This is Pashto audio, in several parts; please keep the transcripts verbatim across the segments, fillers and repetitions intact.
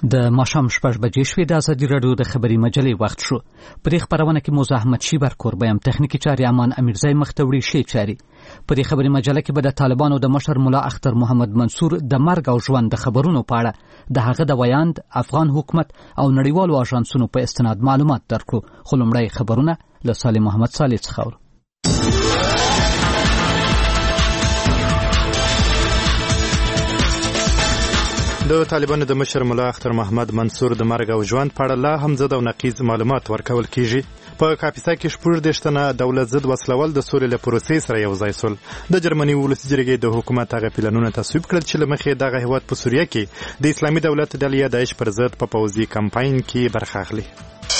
د ماښام شپږ بجې شوې. د ازادي راډیو د خبري مجلې وخت شو. په دې خبرونه کې موزه احمد شیبر کوربیم، تخنیکی چاري امان امیرزای مختوړي شي چاري. په دې خبري مجله کې به د طالبانو د مشر مولا اختر محمد منصور د مرګ او ژوند د خبرونو په اړه د هغه د ویاند، افغان حکومت او نړیوالو اژانسونو په استناد معلومات درکړو. خو لومړی خبرونه له صالح محمد صالح څخه. د طالبانو د مشر مولا اختر محمد منصور د مرګ او ژوند په اړه لا هم ضد او نقیض معلومات ورکول کیږي. په کاپیسا کې شپږ دېرش تنه دولت ضد وسلوال د سولې له پروسې سره یو ځای سول. د جرمني ولسي جرګې د حکومت هغه پلانونه تصویب کړل چې له مخې دغه هیواد په سوریه کې د اسلامي دولت ډلې داعش پر ضد په پوځي کمپاین کې برخه اخلي.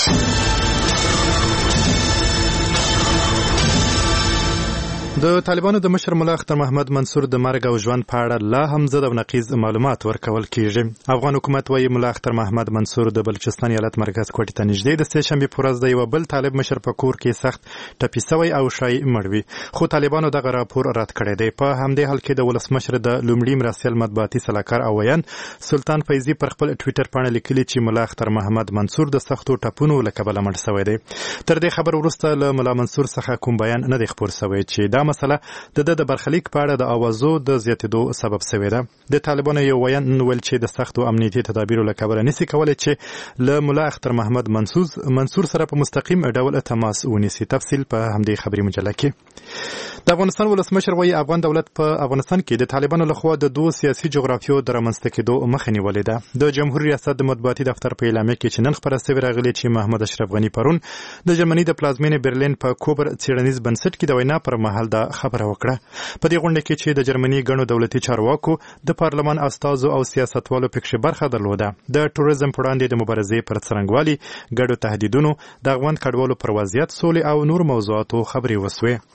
د طالبانو د مشر مولا اختر محمد منصور د مرګ او ژوند په اړه لا هم ضد او نقیض معلومات ورکول کیږي. افغان حکومت وايي مولا اختر محمد منصور د بلوچستان ایالت مرکز کوټې ته نږدې د سه شنبې په ورځ د یو بل طالب مشر په کور کې سخت ټپي شوی او شایع مړ وي، خو طالبانو دغه راپور رد کړی دی. په همدې حال کې د ولسمشر د لومړي مرستیال مطبوعاتي سلاکار او ویان سلطان فیضي پر خپل ټویټر باندې لیکلي چې مولا اختر محمد منصور د سختو ټپونو له کبله مړ شوی دی. تر دې خبر وروسته له مولا منصور څخه کوم بیان نه دی خپور شوی چې دا مسله د د برخلیک په اړه د اوازو د زیاتېدو سبب شوی ده. د طالبانو یو ویان ویل چې د سختو امنیتي تدابیرو له کبله نشي کولی چې له مولا اختر محمد منصور منصور سره په مستقیم ډول تماس ونیسي. تفصیل په همدې خبري مجله کې. د افغانستان ولسمشر وايي افغان دولت په افغانستان کې د طالبانو لخوا د دوه سیاسي جغرافیو د رامنځته کېدو مخه نیولې ده. د جمهوریت ریاست د مطبوعاتي دفتر په اعلامیه کې چې نن خبره شوې راغلې چې محمد اشرف غني پرون د جرمني د پلازمینې برلین په کوبر څېړنیز بنسټ کې د وینا پر مهال دا خبره وکړه. په دې غونډه کې چې د جرمني غنو دولتي چارواکو، د پارلمان استازو او سیاستوالو پکښې برخه درلوده، د ټوریزم په وړاندې د مبارزې پر څرنګوالي، ګډو تهدیدونو، د افغان کډوالو پر وضعیت، سولې او نور موضوعاتو خبرې وسوې.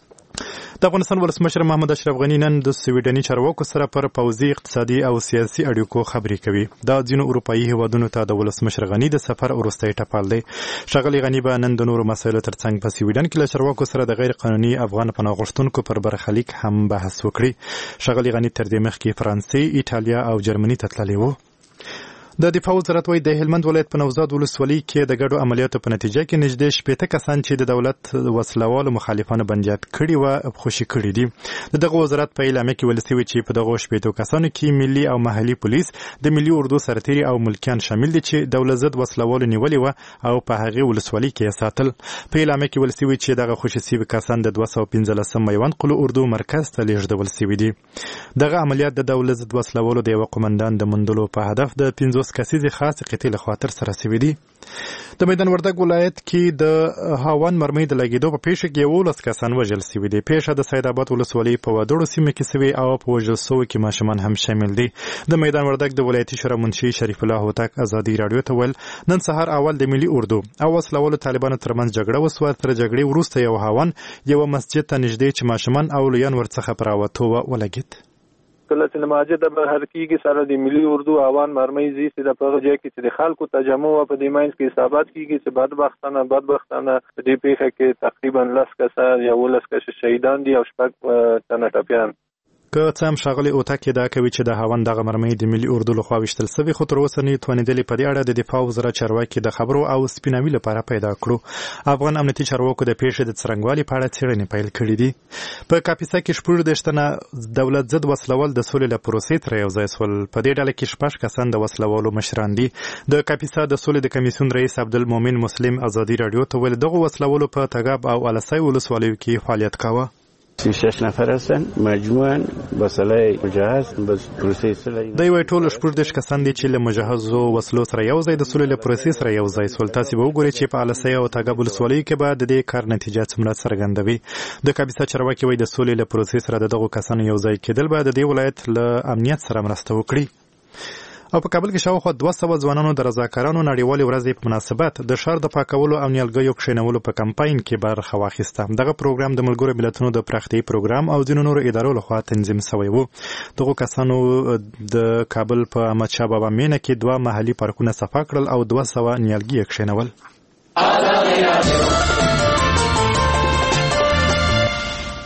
د افغانستان ولسمشر محمد اشرف غني نن د سویډني چارواکو سره پر پوځي، اقتصادي او سیاسي اړیکو خبرې کوي. دا ځینو اروپایي هیوادونو ته د ولسمشر غني د سفر وروستی ټپال دی. ښاغلي غني به نن د نورو مسایلو ترڅنګ په سویډن کې له چارواکو سره د غیر قانوني افغان پناه غوښتونکو پر برخلیک هم بحث وکړي. ښاغلي غني تر دې مخکې فرانسې، ایټالیا او جرمني ته تللی و. د دفاع وزارت وايي د هلمند ولایت په نوزاد ولسوالۍ کې د ګډو عملیاتو په نتیجه کې نږدې شپېته کسان چې د دولت وسلوالو مخالفانو بندیات کړي وو خوشي کړي دي. د دغه وزارت په اعلامیه کې ویل شوي چې په دغو شپېتو کسانو کې ملي او محلي پولیس، د ملي اردو سرتیري او ملکیان شامل دي چې دولت ضد وسلوالو نیولي وو او په هغې ولسوالۍ کې یې ساتل. په اعلامیه کې ویل شوي چې دغه خوشي شوي کسان د دوه سوه پنځلسم میوند قلو اردو مرکز ته لېږدول شوي دي. دغه عملیات د دولت ضد وسلوالو د یوه قومندان د موندلو په هدف د پنځوس کسیزې خاص قطعې له خوا ترسره شوي دي. د میدان وردګ ولایت کې د هاون مرمۍ د لګېدو په پیښه کې یولس کسان وژل شوي دي. پیښه د سید آباد ولسوالۍ په وادړو سیمه کې شوې او په وژل شویو کې ماشومان هم شامل دي. د میدان وردګ د ولایتي شورا منشي شریف الله هوتک ازادي راډیو ته ویل نن سهار اول د ملي اردو او وسلوالو طالبانو ترمنځ جګړه وسوه. تر جګړې وروسته یو هاون یوه مسجد ته نږدې چې ماشومان او لویان ورڅخه په راوتو ولګېد. کله چې نماجه د بهر کېږي سره د ملي اردو اوان مرمۍ زی چې د پغه ځای کې چې د خلکو تجمع په دې مینځ کې حسابات کېږي چې بدبختانه بدبختانه په دې پیښه کې تقریبا لس کسه یا ولس کسه شهیدان دي او شپږ تنه ټپیان. که څه هم ښاغلي اوتک ادعا کوي چې د هاون دغه مرمۍ د ملي اردو لخوا ویشتل شوې، خو تر اوسه نه توانېدلې په دې اړه د دفاع وزارت چارواکي د خبرو او سپیناوي لپاره پیدا کړو. افغان امنیتي چارواکو د پیښې د څرنګوالي په اړه څېړنې پیل کړې دي. په کاپیسا کې شپږ دېرش تنه دولت ضد وسلوال د سولې له پروسې سره یو ځای سول. په دې ډله کې شپږ کسان د وسلوالو مشران دي. د کاپیسا د سولې د کمیسیون رئیس عبدالمؤمن مسلم ازادي راډیو ته ویل دغه وسلوالو په تګاب او السای ولسوالیو کې فعالیت کاوه. سی شش نفر هستن مجموعاً با سلاح مجهز بس پروسې سره دوی وایي ټول شپږ دېرش کسان دي چې له مجهزو وسلو سره یو ځای د سولې له پروسې سره یو ځای سول. تاسې به وګورئ چې په السای او تګاب ولسوالیو کې به د دې کار نتیجه څومره څرګندوي. د کاپیسا چارواکي وایي د سولې له پروسې سره د دغو کسانو یو ځای کېدل به د دې ولایت له امنیت سره مرسته وکړي. او په کابل کې شاوخوا دوه سوه ځوانانو د رضاکارانو نړیوالې ورځې په مناسبت د ښار د پاکولو او نیالګیو کښېنولو په کمپاین کې برخه واخیسته. دغه پروګرام د ملګرو ملتونو د پراختیایي پروګرام او ځینو نورو ادارو لخوا تنظیم شوی و. دغو کسانو د کابل په احمدشاه بابا مینه کې دوه محلي پارکونه صفا کړل او دوه سوه نیالګي یې کښېنول.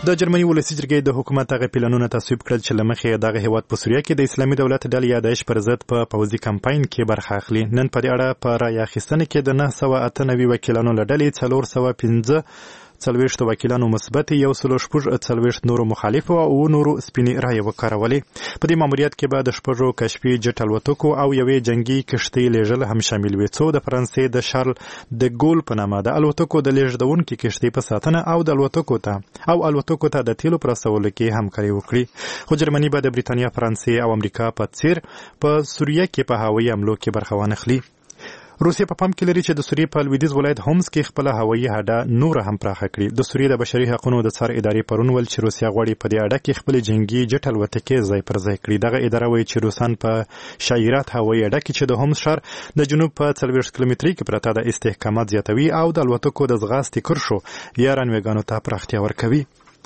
د جرمني ولسي جرګې د حکومت هغه پلانونه تصویب کړل چې له مخې دغه هیواد په سوریه کې د اسلامي دولت ډلې یا داعش پر ضد په پوځي کمپاین کې برخه اخلي. نن په دې اړه په رایه اخیستنه کې د نهه سوه اته نوي وکیلانو له ډلې څلور سوه پنځه څلوېښت وکیلانو مثبت، یو سلو شپږ څلوېښت نورو مخالف او نورو سپینې رایې وکارولې. په دې ماموریت کې به د شپږو کشفي جټ الوتکو او یوې جنګي کښتۍ لیږل هم شامل وي، څو د فرانسې د شارل د ګول په نامه د الوتکو د لیږدونکي کښتۍ په ساتنه او د الوتکو ته او الوتکو ته د تیلو پر رسولو کې همکاري وکړي. خو جرمني به د بریتانیا، فرانسې او امریکا په څیر په سوریه کې په هوایي حملو کې برخه وانخلي. روسیه په پام کې لري چې د سوریې په لویدیځ ولایت هومس کې خپله هوایي اډه نور هم پراخه کړي. د سوریې د بشري حقوقو د څار ادارې پرون ویل چې روسیه غواړي په دې اډه کې خپلې جنګي جټ الوتکې ځای پر ځای کړي. دغه اداره وایي چې روسان په شایرات هوایي اډه کې چې د هومس ښار د جنوب په څلوېښت کیلومترۍ کې پرته ده استحکامات زیاتوي او د الوتکو د ځغاستې کرښو یا رنویګانو ته پراختیا ورکوي.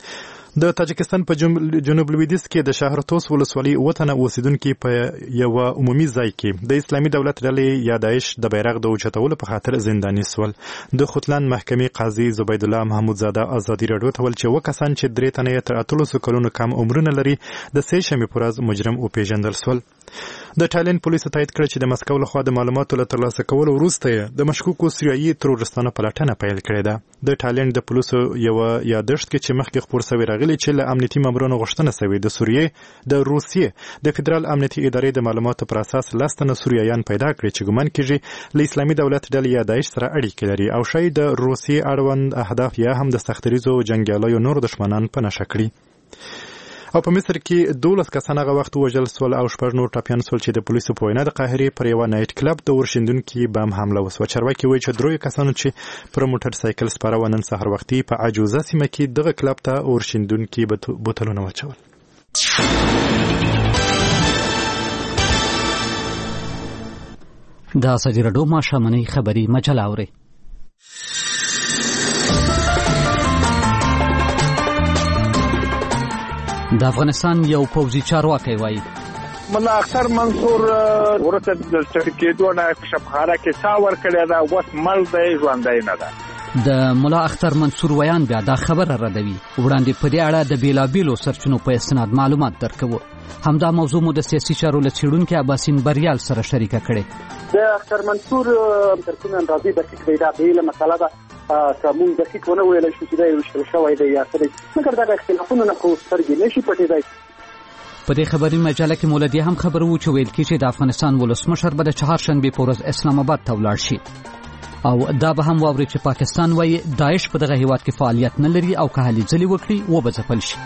د تاجکستان په جنوب لویدیځ کې د شهرتوس ولسوالۍ اووه تنه اوسیدونکي په یوه عمومي ځای کې د اسلامي دولت ډلې یا داعش د بیرغ د اوچتولو په خاطر زنداني سول. د خوتلند محکمې قاضي زبید الله محمودزاده ازادي راډیو ته ویل چې اووه کسان چې درې تنه یې تر اتلسو کلونو کم عمرونه لري د سې شنبې په ورځ مجرم وپېژندل سول. د ټایلند پولیسو تایید کړه چې د مسکو لخوا د معلوماتو له ترلاسه کولو وروسته د مشکوکو سوریایي ترورستانو پلټنه پیل کړې ده. د ټایلند د پولیسو یوه یادښت کې چې مخکې خپور سوی راغلی چې له امنیتي مامورانو غوښتنه سوې د سوریې د روسیې د فدرال امنیتي ادارې د معلوماتو پر اساس لس تنه سوریایان پیدا کړي چې ګمان کېږي له اسلامي دولت ډلې یا داعش سره اړیکې لري او ښایي د روسیې اړوند اهداف یا هم د سختدریځو جنګیالیو نور دښمنان په نښه کړي. او په مصر کې دولس کسان هغه وخت وژل سول او شپږ نور ټپیان سول چې د پولیسو په وینا د قاهرې پر یوه نایټ کلب د ورشندونکي بم حمله وسوه. چارواکي وایي چې دریو کسانو چې پر موټر سایکل سپاره و نن سهار وختي په عجوزه سیمه کې دغه کلب ته ورشندونکي بوتلونه واچول. د ازادي راډیو ماښامنۍ خبري مجله اورئ. د افغانستان یو پوځي چارواکی وایي ملا اختر منصور ورته د سرکېدو نه شپخاره کې سا ورکړی دا اوس مړ دی ژوندی نه ده. د ملا اختر منصور ویان بیا دا خبره ردوي. وړاندې په دې اړه د بیلابیلو سرچینو په استناد معلومات درکوو. همدا موضوع مو د سیاسي چارو له څېړونکي عباسین بریال سره شریکه کړې. د اختر منصور تر کومه اندازې دقیق دی دا بیله مسله ده که مونږ دقیق ونه ویلی شو چې دا یې ویشتل شوی دی یا څه دی، مګر دغه اختلافونه نه خو سترګې نه شي پټېدی. په دې خبري مجله کې مولدي هم خبر وو چې ویل کېږي د افغانستان ولسمشر به د چهارشنبې په ورځ اسلام آباد ته ولاړ شي او دا به هم واوري چې پاکستان وایي داعش په دغه هیواد کې فعالیت نه لري او که هلې ځلې وکړي وبه ځپل شي.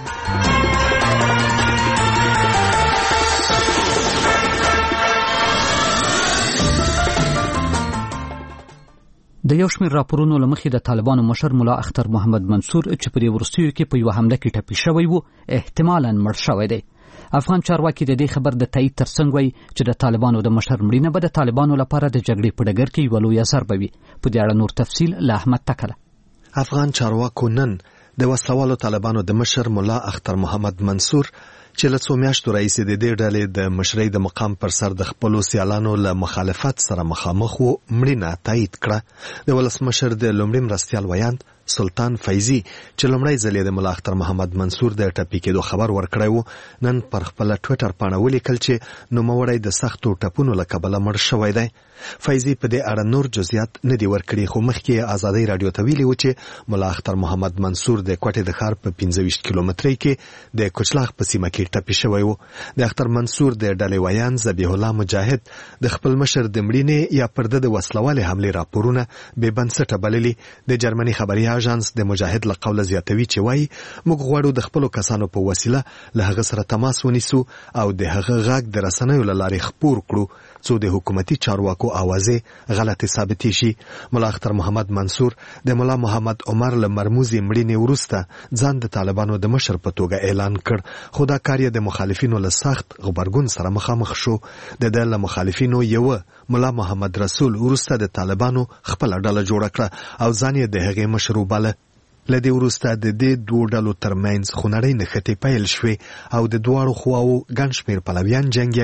د یو شمېر راپورونو له مخې د طالبانو مشر ملا اختر محمد منصور چې په دې وروستیو کې په یوه حمله کې ټپي شوی و احتمالاً مړ شوی دی. افغان چارواکي د دې خبر د تایید ترڅنګ وایي چې د طالبانو د مشر مړینه به د طالبانو لپاره د جګړې په ډګر کې یوه لویه ضربه وي. په دې اړه نور تفصیل له احمد تکله. افغان چارواکو نن د وسلوالو طالبانو د مشر ملا اختر محمد منصور چې له څو میاشتو راهیسې د دې ډلې د مشرۍ د مقام پر سر د خپلو سیالانو له مخالفت سره مخامخ و مړینه تایید کړه. د ولسمشر د لومړي مرستیال ویاند سلطان فیضي چې لومړی ځل د ملا اختر محمد منصور د ټپي کېدو خبر ورکړی و نن پر خپله ټویټر پاڼه ولیکل چې نوموړی د سختو ټپونو له کبله مړ شوی دی. فیضي په دې اړه نور جزئیات نه دي ورکړي خو مخکې ازادۍ راډیو ته ویلي و چې ملا اختر محمد منصور د کوټې د ښار په پنځه ویشت کیلومترۍ کې د کوچلاغ په سیمه کې ټپي شوی و. د اختر منصور د ډلې ویان ذبیح الله مجاهد د خپل مشر د مړینې یا پر د وسلوالې حملې راپورونه بې بنسټه بللي. د جرمني خبري اژانس د مجاهد له قوله زیاتوي چې وایي موږ غواړو د خپلو کسانو په وسیله له هغه سره تماس ونیسو او د هغه غږ د رسنیو له لارې خپور کړو څو د حکومتي چارواکو اوازې غلطې ثابتې شي. ملا اختر محمد منصور د ملا محمد عمر له مرموزې مړینې وروسته ځان د طالبانو د مشر په توګه اعلان کړ خو دا کار یې د مخالفینو له سخت غبرګون سره مخامخ شو. د ده له مخالفینو یوه ملا محمد رسول وروسته د طالبانو خپله ډله جوړه کړه او ځان یې د هغې مشر وباله. له دې وروسته د دې دوو ډلو ترمنځ خونړۍ نښتې پیل شوې او د دواړو خواو ګڼ شمېر پلویان جنګیالي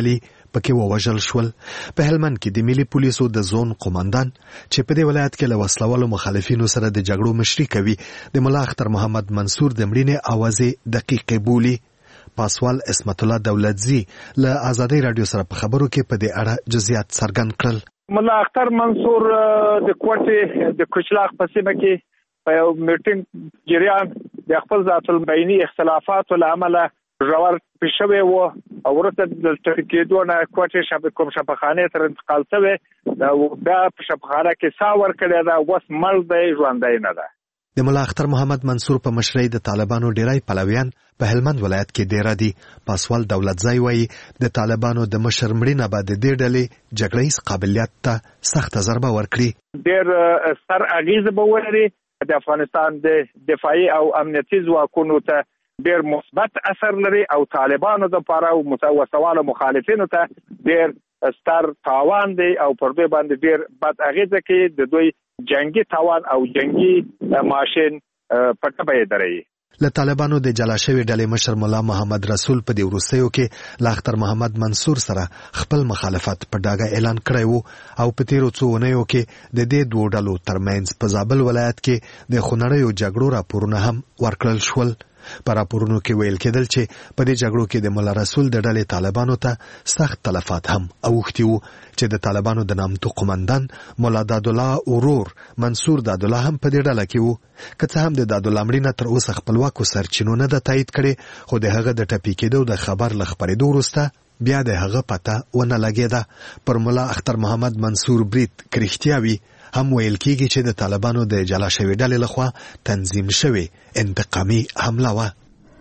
پکې ووژل شول. په هلمند کې د ملي پولیسو د زون قومندان چې په دې ولایت کې له وسلوالو مخالفینو سره د جګړو مشري کوي د ملا اختر محمد منصور د مړینې اوازې دقیقې بولي. پاسوال اسمت الله دولتزی له آزادۍ رادیو سره په خبرو کې په دې اړه جزئیات څرګند کړل. ملا اختر منصور د کوټې د کوچلاغ په سیمه کې په یو میټینګ جریان د خپل ذات البینی اختلافاتو له امله ژور پېښوی و او وروسته د ټکېدو نه کوټې شپ کوم شفاخانه تر انتقال شوی دا بیا په شفاخانه کې سا ورکړی دا اوس مړ دی ژوندی نه ده. د ملا اختر محمد منصور په مشرۍ د طالبانو ډیری پلویان په هلمند ولایت کې ډیر دي. پاسوال دولتزی وایي د طالبانو د مشر مړینه به د دې ډلې جګړیز قابلیت ته سخته ضربه ورکړي. ډیر ستر اغیز به ولري د افغانستان د دفاعي او امنیتي ځواکونو ته ډیر مثبت اثر لري او طالبانو د لپاره او متوسوالو مخالفینو ته ډیر ستر تاوان دی او پر دوی باندې ډیر بد اغیزه کوي. د دوی جنگي تاوان او جنگي ماشين پټه به دري. له طالبانو د جلا شوی ډلې مشر مولا محمد رسول په دې وروستیو کې له اختر محمد منصور سره خپل مخالفت په ډاګه اعلان کړی وو او په تیرو څو اونیو کې د دې دوه ډلو ترمنځ په زابل ولایت کې د خونړیو جګړو راپورونه هم ورکړل شول. په راپورونو کې ویل کېدل چې په دې جګړو کې د مولا رسول د ډلې طالبانو ته سخت تلفات هم اوښتي وو چې د طالبانو د نامتو قومندان مولا دادالله ورور منصور دادالله هم په دې ډله کې وو. که څه هم د دادالله مړینه تر اوسه خپلواکو سرچینو نه ده تایید کړې خو د هغه د ټپي کېدو د خبر له خپرېدو وروسته بیا د هغه پته ونه لګېده. پر مولا اختر محمد منصور برید که رښتیا وي هم ویل کېږي چې د طالبانو د جلا شوې ډلې لخوا تنظیم شوې انتقامي حمله وه.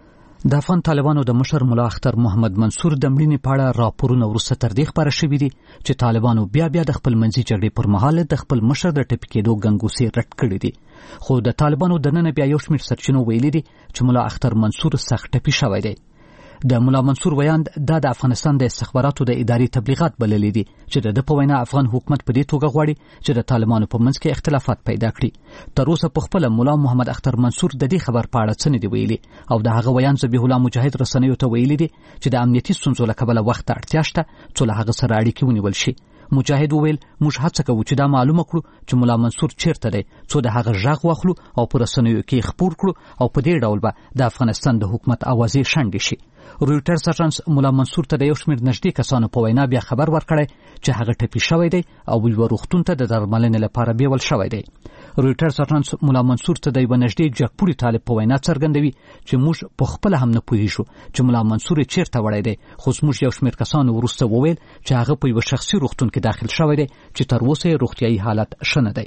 د افغان طالبانو د مشر ملا اختر محمد منصور د مړینې په اړه راپورونه وروسته تر دې خپاره شوي دي چې طالبانو بیا بیا د خپل منځي جګړې پر مهال د خپل مشر د ټپي کېدو ګنګوسې رټ کړي دي. خو د طالبانو دننه بیا یو شمېر سرچینو ویلي دي چې ملا اختر منصور سخت ټپي شوی دی. د ملا منصور ویاند دا د افغانستان د استخباراتو د ادارې تبلیغات بللي دي چې د په وینا افغان حکومت په دې توګه غواړي چې د طالبانو په منځ کې اختلافات پیدا کړي. تر اوسه په خپل مولا محمد اختر منصور د دې خبر په اړه څه نه دی ویلي او د هغه ویاند ذبیح الله مجاهد رسنیو ته ویلي دي چې د امنیتي ستونزو له کبله وخت ته اړتیا شته چې له هغه سره اړیکې ونیول شي. مجاهد وویل موږ هڅه کوو چې دا معلومه کړو چې ملا منصور چیرته دی څو د هغه غږ واخلو او په رسنیو کې خپور کړو او په دې ډول به د افغانستان د حکومت اوازې شنډې شي. رویټرز اژانس مولا منصور ته د یو شمېر نږدې کسانو په وینا بیا خبر ورکړی چې هغه ټپي شوی دی او یوه روغتون ته د درملنې لپاره بیول شوی دی. رویټرز اژانس مولا منصور ته د یوه نږدې جګپوري طالب په وینا څرګندوي چې موږ په خپله هم نه پوهیږو چې ملا منصور چیرته وړی دی خو زموږ یو شمېر کسانو وروسته وویل چې هغه په یوه شخصي روغتون کې داخل شوی دی چې تر اوسه یې روغتیایي حالت ښه نه دی.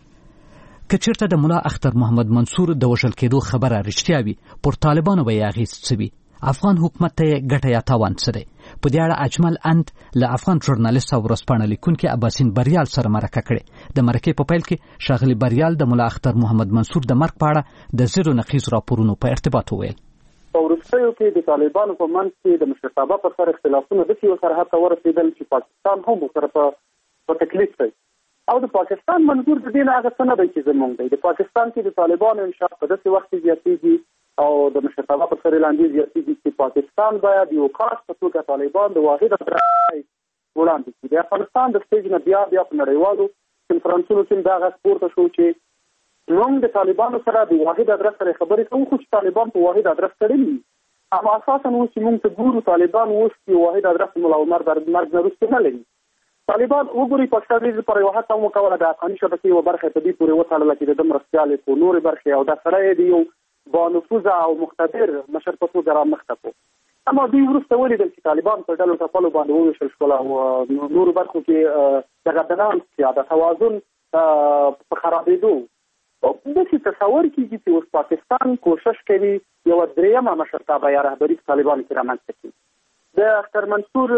که چیرته د ملا اختر محمد منصور د وژل کېدو خبره رښتیا وي پر طالبانو به یې اغېز څه وي؟ افغان حکومت ته یې ګټه یا تاوان څه دی؟ په دې اړه اجمل اند له افغان ژورنالیست او ورځپاڼه لیکونکي اباسین بریال سره مرکه کړې. د مرکې په پیل کې ښاغلي بریال د ملا اختر محمد منصور د مرګ په اړه د زیرو نقیض راپورونو په ارتباط وویل. په وروستیو کې د طالبانو په منځ کې د مشرتابه پر سر اختلافونه داسې یو سرحد ته ورسېدل چې پاکستان هم ورسره په تکلیف دی او د پاکستان منظور د دې نه هغه څه نه دی چې زموږ دی. د پاکستان کې د طالبانو انشاء په داسې وخت کې زیاتېږي او د مشرتابه پر سر لاندې زیاتېږي چې پاکستان باید یو خاص په توګه طالبان د واحد ادرس وړاندې کړي. د افغانستان د سټیج نه بیا بیا په نړیوالو کنفرانسونو کې دا غږ پورته شو چې موږ د طالبانو سره د واحد ادرس سره خبرې کوو خو چې طالبان په واحد ادرس تړلي وي. اما اساسا اوس چې موږ ته ګورو طالبان اوس په واحد ادرس ملا عمر د مرګ نه وروسته نه لري. طالبان وګوري پاکستان دې پر یو هڅه وکړه د افغاني شبکې یوه برخه په دې پورې وتړله چې د ده مرستیالې په نورې برخې او دا سړی د یو با نفوذه او مقتدر مشر په توګه رامخته کړو. اما دوی وروسته ولیدل چې طالبان په ډلو ټپلو باندې وویشل شول او نورو برخو کې دغه بلانس یا د توازن په خرابېدو داسې تصور کېږي چې اوس پاکستان کوشش کوي یوه درېیمه مشرتابه یا رهبري په طالبانو کې رامنځته کړي. د اختر منصور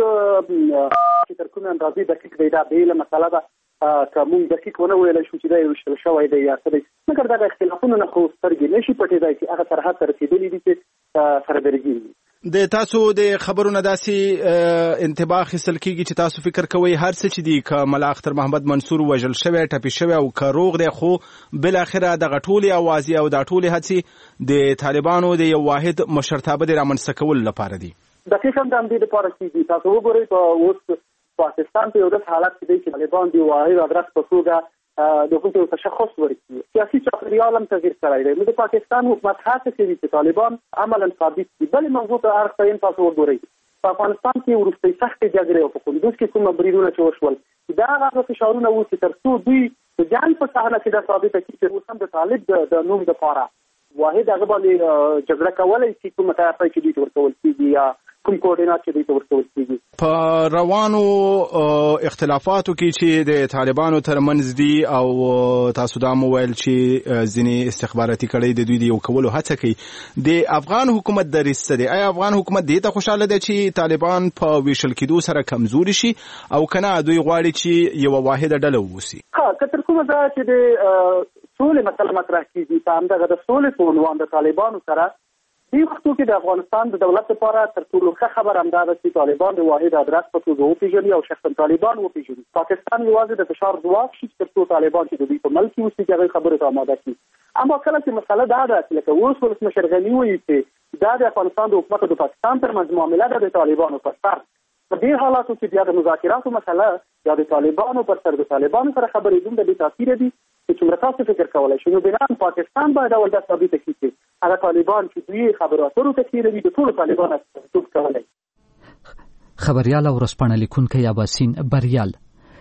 چې تر کومې اندازې دقیق دی دا بېله مسله ده که موږ دقیق ونه ویلی شو چې دا یې ویشتل شوی دی یا څه دی مګر دغه اختلافونه نه خو سترګې نه شي پټېدی چې هغه سرحد ته رسېدلي دي چې سره درګي دي. د تاسو د خبرونه داسې انتباه اخیستل کېږي چې تاسو فکر کوئ هر څه چې دي که ملا اختر محمد منصور وژل شوی ټپي شوی او که روغ دی خو بالاخره دغه ټولې اوازې او دا ټولې هڅې د طالبانو د یو واحد مشرتابه د رامنځته کولو لپاره دي. دقیقاً د همدې دپاره کېږي. تاسو وګورئ په اوس پاکستان په یو داسې حالت کې دی چې طالبان د واحد ادرس په توګه د حکومت تشخص ورکړي. سیاسي چاپېریال هم تغییر کړی دی. نو د پاکستان حکومت هڅه کوي چې طالبان عملاً ثابت کړي. بلې موضوع ته اړخ ته تاسو وګورئ، په افغانستان کې وروستۍ سختې جګړې او په کندوز کې کوم بریدونه چې وشول، دا هغه فشارونه وو چې تر څو دوی د جنګ په صحنه کې دا ثابته کړي چې اوس هم د طالب د نوم دپاره واحد هغه باندې جګړه کولی شي، کومه تیاري چې دوی ته ورکول کېږي یا کوم کوردینات چې دوی ته ورکول کېږي. په روانو اختلافاتو کې چې د طالبانو ترمنځ دي او تاسو دا مو ویل چې ځینې استخباراتي کړۍ د دوی د یو کولو هڅه کوي، د افغان حکومت دریځ څه دی؟ آیا افغان حکومت دې ته خوشحاله دی چې طالبان په ویشل کېدو سره کمزوري شي او کنه دوی غواړي چې یوه واحده ډله واوسي؟ ها که تر کومه ده چې د سولې مسله مطرح کېږي، په همدغه د سولې په عنوان د طالبانو سره دې وختو کې د افغانستان د دولت لپاره تر ټولو ښه خبر همدا ده چې طالبان د واحد ادرس په توګه وپېژني او شخصا طالبان وپېژني. پاکستان یوازې د فشار ځواک شي تر څو طالبان چې د دوی په ملک کې اوسي چې هغوی خبرو ته آماده کړي. اما کله چې مسله دا ده چې لکه اوس ولسمشر غني وایي چې دا د افغانستان د حکومت او د پاکستان ترمنځ معامله ده د طالبانو پر سر، په دې حالاتو کې بیا د مذاکراتو مسله یا د طالبانو پر سر د طالبانو سره خبرې دومره بې تاثیره دي چې څومره تاسو فکر کولی شئ. نو بنا پاکستان باید اول دا ثابته کړي چې هغه طالبان چې دوی خبرو اترو ته تېروي د ټولو طالبانو استازیتوب کولی. خبریال او ورځپاڼه لیکونکی اباسین بریال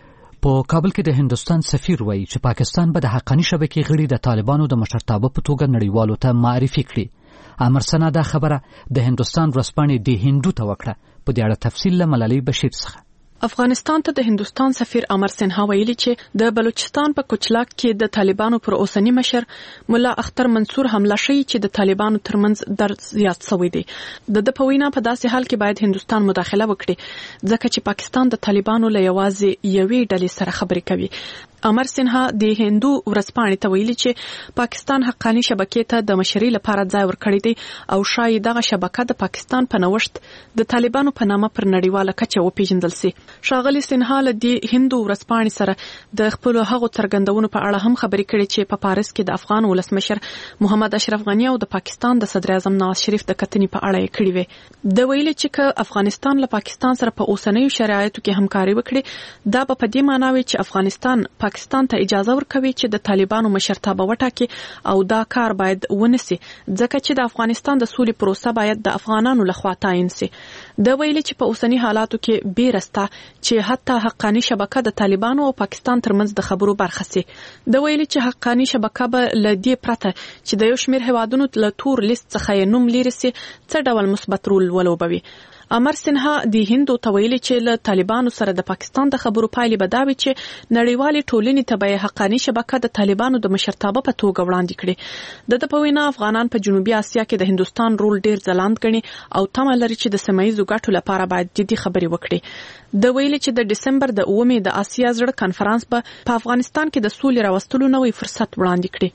په کابل کې د هندوستان سفیر وایي چې پاکستان به د حقاني شبکې غړي د طالبانو د مشرتابه په توګه نړیوالو ته معرفي کړي. امر سنا دا خبره د هندوستان ورځپاڼې د هندو ته وکړه. په دې اړه تفصیل له ملالۍ بشیر څخه. افغانستان ته د هندوستان سفیر امر سنها ویلي چې د بلوچستان په کوچلاک کې د طالبانو پر اوسنی مشر مولا اختر منصور حمله شوی چې د طالبانو ترمنځ درز زیات شوی دی. د د پوینا په داسې حال کې باید هندوستان مداخله وکړي ځکه چې پاکستان د طالبانو له یوازې یوې ډلې سره خبرې کوي. امر سنها د هندو ورځپاڼې ته ویلي چې پاکستان حقاني شبکې ته د مشرۍ لپاره ځای ورکړی دی او شاید دغه شبکه د پاکستان په نوښت د طالبانو په نامه پر نړیواله کچه وپیژندل شي. ښاغلي سنها له دې هندو ورځپاڼې سره د خپل هغو څرګندونو په اړه هم خبرې کړې چې په پاریس کې د افغان ولسمشر محمد اشرف غنی او د پاکستان د صدر اعظم نواز شریف د کتنې په اړه یې کړې وې. د ویلي چې که افغانستان له پاکستان سره په اوسنیو شرایطو کې همکاري وکړي دا به په دې معنی وي چې افغانستان پاکستان ته اجازه ورکوي چې د طالبانو مشرتابه وټاکي او دا کار باید ونسي ځکه چې د افغانستان د سولې پروسه باید د افغانانو لخوا تعین سي. د ویلي چې په اوسنی حالاتو کې بیرسته چې حتی حقاني شبکه د طالبانو او پاکستان ترمنځ د خبرو برخه سي. د ویلي چې حقاني شبکه به ل دې پرته چې د یو شمېر هیوادونو له تور لیست څخه یې نوم لري سي څه ډول مثبت رول ولوبوي. امر سنها د هندو ته ویلي چې له طالبانو سره د پاکستان د خبرو پایلې به دا وي چې نړیوالې ټولنې ته به حقاني شبکه د طالبانو د مشرتابه په توګه وړاندې کړي. د د په وینا افغانان په جنوبي اسیا کې د هندوستان رول ډیر ځلانده ګڼي او تمه لري چې د سیمه‌ییزو ګټو لپاره باید جدي خبرې وکړي. د ویلي چې د دسمبر د اوومې د اسیا زړه کانفرنس به په افغانستان کې د سولې راوستلو نوې فرصت وړاندې کړي.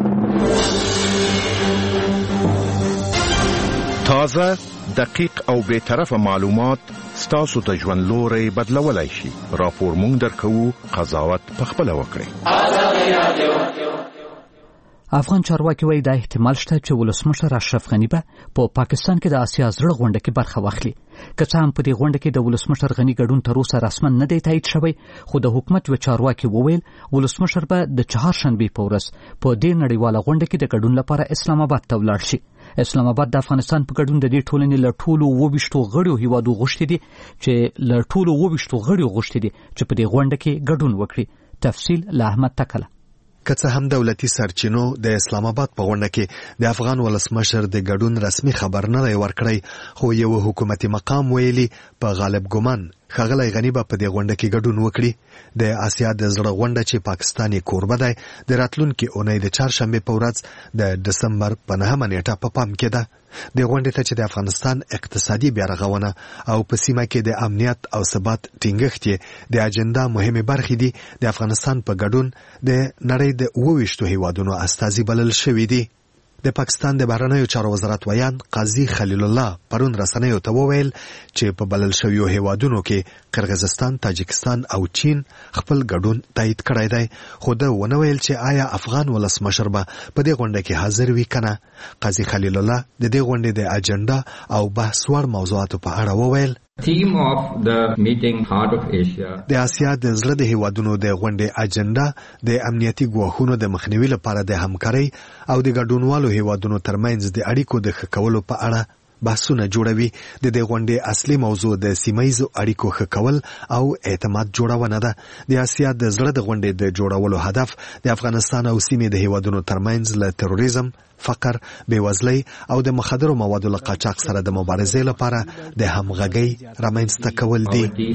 تازه، دقیق او بے طرفه معلومات ستاسو د ژوند لوري بدلولای شي. راپور مونږ درکوو، قضاوت پخپله وکړئ. افغان چارواکي وایي دا احتمال شته چې ولسمشر اشرف غني به په پاکستان کې د اسیا زړه غونډه کې برخه واخلي. که څه هم په دې غونډه کې د ولسمشر غني ګډون تر اوسه رسما نه دی تایید شوی، خو د حکومت یو چارواکي وویل ولسمشر به د چهارشنبې په ورځ په دې نړیواله غونډه کې د ګډون لپاره اسلام آباد ته ولاړ شي. اسلام آباد د افغانستان په ګډون د دې ټولنې له ټولو اوویشتو غړیو هیوادو غوښتي دي چې له ټولو اوویشتو غړیو غوښتي دي چې په دې غونډه کې ګډون وکړي. تفصیل له احمد تکله. که څه هم دولتي سرچینو د اسلام آباد په غونډه کې د افغان ولسمشر د ګډون رسمي خبر نه دی ورکړی، خو یو حکومتي مقام ویلي په غالب ګمان ښاغلی غني به په دې غونډه کې ګډون وکړي. د اسیا د زړه غونډه چې پاکستان یې کوربه دی د راتلونکي اونۍ د چهارشنبې په ورځ د ډسمبر په نهمه نیټه په پام کې ده. د غونډې ته چې د افغانستان اقتصادي بیارغونه او په سیمه کې د امنیت او ثبات ټینګښت د اجنډا مهمه برخې دي، د افغانستان په ګډون د نړۍ د اوویشتو هیوادونو استازي بلل شوي دي. د پاکستان د بهرنیو چارو وزارت ویان قاضي خلیل الله پرون رسنیو ته وویل چې په بلل شویو هیوادونو کې قرغیزستان، تاجکستان او چین خپل ګډون تایید کړی دی، خو دا ونه ویل چې آیا افغان ولسمشر به په دې غونډه کې حاضر وي کنه. قاضي خلیل الله د دې غونډې د اجنډا او بحث وړ موضوعاتو په اړه وویل Theme of the meeting Heart of Asia. د آسیا د زړه د هیوادونو د غونډې اجنډا د امنیتي ګواښونو د مخنیوي لپاره د همکارۍ او د ګډونوالو هیوادونو ترمنځ د اړیکو د ښه کولو په اړه بحثونه جوړوي. د دې غونډې اصلي موضوع د سیمایي اړیکو ښه کول او اعتماد جوړونه ده. د آسیا د زړه د غونډې د جوړولو هدف د افغانستان او سیمې د هیوادونو ترمنځ له تروریزم، فقر، بېوزلۍ او د مخدرو موادو له قاچاق سره د مبارزې لپاره د همغږۍ رامنځته کول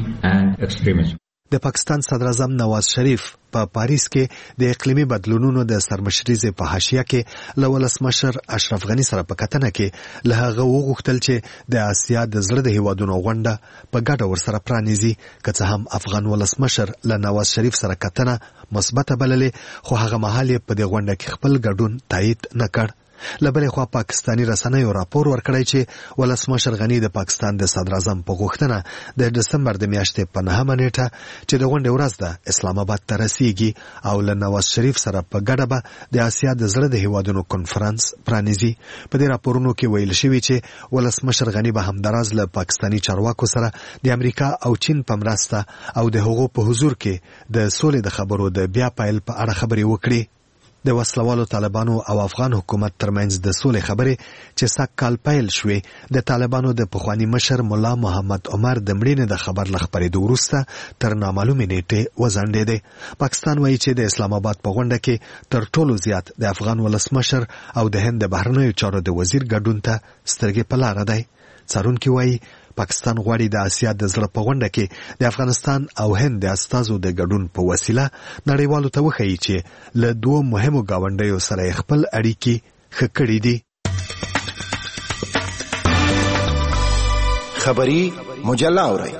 دي. د پاکستان صدر اعظم نواز شریف په پا پاریس کې د اقلیمي بدلونونو د سرمشریزې په حاشیه کې له ولسمشر اشرف غني سره په کتنه کې له هغه وغوښتل چې د آسیا د زړه د هیوادونو غونډه په ګډه ورسره پرانیزي. که څه هم افغان ولسمشر له نواز شریف سره کتنه مثبته بللې، خو هغه مهال یې په دې غونډه کې خپل ګډون تایید نه کړ. له بلې خوا پاکستاني رسنیو راپور ورکړی چې ولسمشر غني د پاکستان د صدر اعظم په غوښتنه د دسمبر د میاشتې په نهمه نیټه چې د غونډې ورځ ده اسلام آباد ته رسیږي او له نواز شریف سره په ګډه به د آسیا د زړه د هیوادونو کنفرانس پرانیزي. په دې راپورونو کې ویل شوي چې ولسمشر غني به همداراز له پاکستاني چارواکو سره د امریکا او چین په مرسته او د هغو په حضور کې د سولې د خبرو د بیا پیل په اړه خبرې وکړي. د وسلوالو طالبانو او افغان حکومت ترمنځ د سولې خبرې چې سږ کال پیل شوې د طالبانو د پخواني مشر ملا محمد عمر د مړینې د خبر له خپرېدو وروسته تر نامعلومې نیټې وځنډېدې. پاکستان وایي چې د اسلام آباد په غونډه کې تر ټولو زیات د افغان ولسمشر او د هند د بهرنیو چارو د وزیر ګډون ته سترګې په لاره دی. څارونکي وایي پاکستان غواړي د آسیا د زړه په غونډه کې د افغانستان او هند د استازو د ګډون په وسیله نړیوالو ته وښیي چې له دوه مهمو ګاونډیو سره خپل اړیکې ښه کړي دي. خبری مجله اورئ.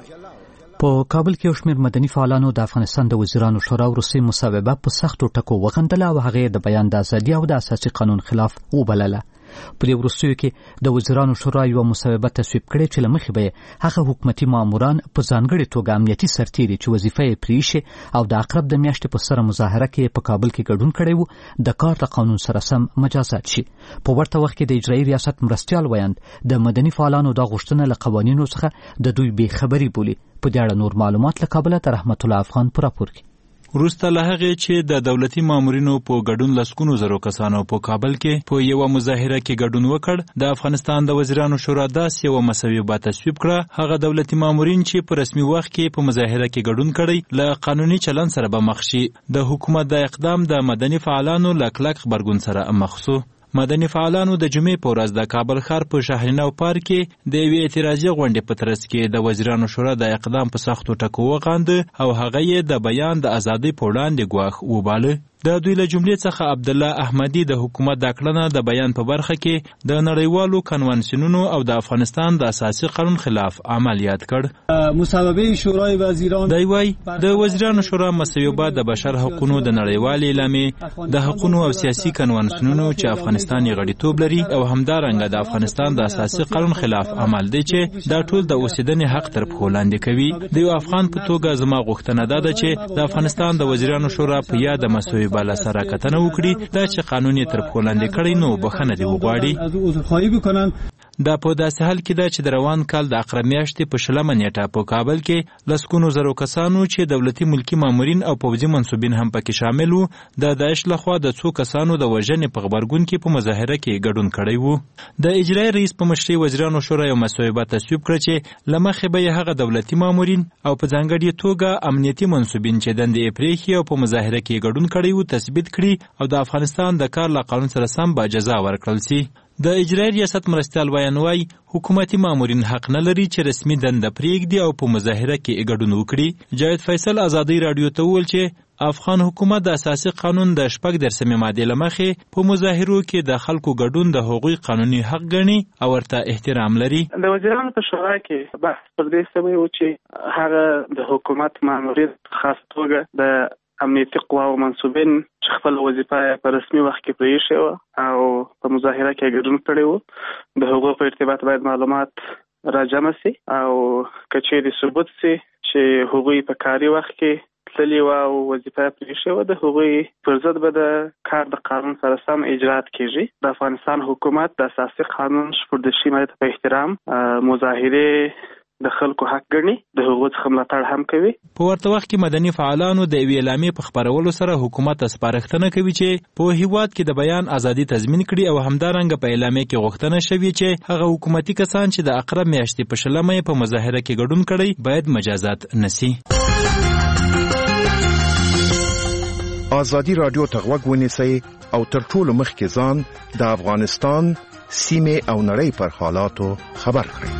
په کابل کې یو شمېر مدني فعالانو د افغانستان د وزیرانو شورا وروستۍ مصوبه په سختو ټکو وغندله او هغې د بیان د ازادي او د اساسي قانون خلاف وبلله. په دې وروستیو کې د وزیرانو شورا یوه مصوبه تصویب کړې چې له مخې به یې هغه حکومتي ماموران په ځانګړې توګه امنیتي سرتیري چې وظیفه یې پرېښې او د عقرب د میاشتې په سره مظاهره کې په کابل کې ګډون کړی و د کار د قانون سره سم مجازات شي. په ورته وخت کې د اجرایي ریاست مرستیال ویاند د مدني فعالانو دا غوښتنه له قوانینو څخه د دوی بې خبري بولي. په دې اړه نور معلومات له کابله د رحمت الله افغان په راپور کې. وروسته له هغې چې د دولتي مامورینو په ګډون لسګونو زرو کسانو په کابل کې په یوه مظاهره کې ګډون وکړ، د افغانستان د وزیرانو شورا داسې یوه مصوبه تصویب کړه هغه دولتي مامورین چې په رسمي وخت کې په مظاهره کې ګډون کړی له قانوني چلن سره به مخ شي. د حکومت د اقدام د مدني فعالانو له کلک غبرګون سره مخ شو. مدني فعالانو د جمعې په ورځ د کابل ښار په شاهینو پارک کې د یوې اعتراضي غونډې په ترڅ کې د وزیرانو شورا د اقدام په سختو ټکو وغانده او هغه یې د بیان د ازادۍ په وړاندې ګواښ وباله. د دوی له جملې څخه عبدالله احمدي د حکومت د کړنه د بیان په برخه کې د نړیوالو کنوانسیونونو او د افغانستان د اساسي قانون خلاف عمل یاد کړ. مصوبه شورای وزیران دی وایي د وزیرانو شورا مصوبه د بشر حقوقو د نړیوال اعلامیې د حقوقو او سیاسي کنوانسیونونو چې افغانستان یې غړیتوب لري او همدارنګه د افغانستان د اساسي قانون خلاف عمل دی چې دا ټول د اوسیدنې حق تر پښو لاندې کوي. د یو افغان په توګه زما غوښتنه ده چې د افغانستان د وزیرانو شورا په یاد مصوبه بالا سره کتنه وکړي دا چې قانون یې تر پښو لاندې کړی نو بخښنه دې وغواړي. دا په داسې حال کې ده چې د روان کال د عقرب میاشتې په شلمه نیټه په کابل کې لسګونو زرو کسانو چې دولتي ملکي مامورین او پوځي منصوبین هم پکې شامل وو د داعش لخوا د څو کسانو د وژنې په غبرګون کې په مظاهره کې ګډون کړی وو. د اجرایي رئیس په مشرۍ وزیرانو شورا یو مصوبه تصویب کړه چې له مخې به یې هغه دولتي مامورین او په ځانګړې توګه امنیتي منصوبین چې دندې یې پرېښي او په مظاهره کې ګډون کړی وو تثبیت کړي او د افغانستان د کار له قانون سره سم به جزا ورکړل سي. د اجرایي ریاست مرستیال ویان وایي حکومتي مامورین حق نه لري چې رسمي دنده پرېږدي او په مظاهره کې ګډون وکړي. جاوید فیصل ازادۍ راډیو ته وویل چې افغان حکومت د اساسي قانون د شپږ درسمې مادې له مخې په مظاهرو کې د خلکو ګډون د هغوی قانوني حق ګڼي او ورته احترام لري. د وزیرانو په شورا کې بحث پر دې شوی و چې هغه د حکومت مامورین خاص توګه د امنیتي قواو منصوبین چې خپل وظیفه په رسمي وخت کې پرېښې وه او په مظاهره کې ګډون کړی و، د هغو په ارتباط باید معلومات راجمع سي او که چیرې ثبوت سي چې هغوی په کاري وخت کې تللي وه او وظیفه پرېښې وه، د هغوی پر ضد به د کار د قانون سره سم اجرات کېږي. د افغانستان حکومت د اساسي قانون شپږدېرشمې مادې په احترام مظاهرې د خلکو حق ګڼي، د هغو څخه ملاتړ هم کوي. په ورته وخت کې مدني فعالانو د یوې اعلامیې په خپرولو سره حکومت ته سپارښتنه کوي چې په هیواد کې د بیان ازادي تضمین کړي او همدارنګه په اعلامیې کې غوښتنه شوې چې هغه حکومتي کسان چې د اقرب میاشتې په شلمه یې په مظاهره کې ګډون کړی باید مجازات نشي. ازادي رادیو ته غوږ ونیسئ او تر ټولو مخکې ځان د افغانستان سیمې او نړۍ پر حالاتو خبر کړئ.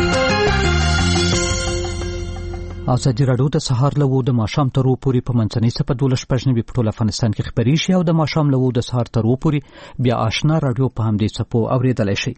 ازادي راډیو د سهار له وو د ماښام تر وو پورې په منځنۍ سپه دولس شپږ نوي په ټول افغانستان کې خپرې شي او د ماښام له وو د سهار تر وو پورې بیا آشنا راډیو په همدې څپو اورېدلی شي.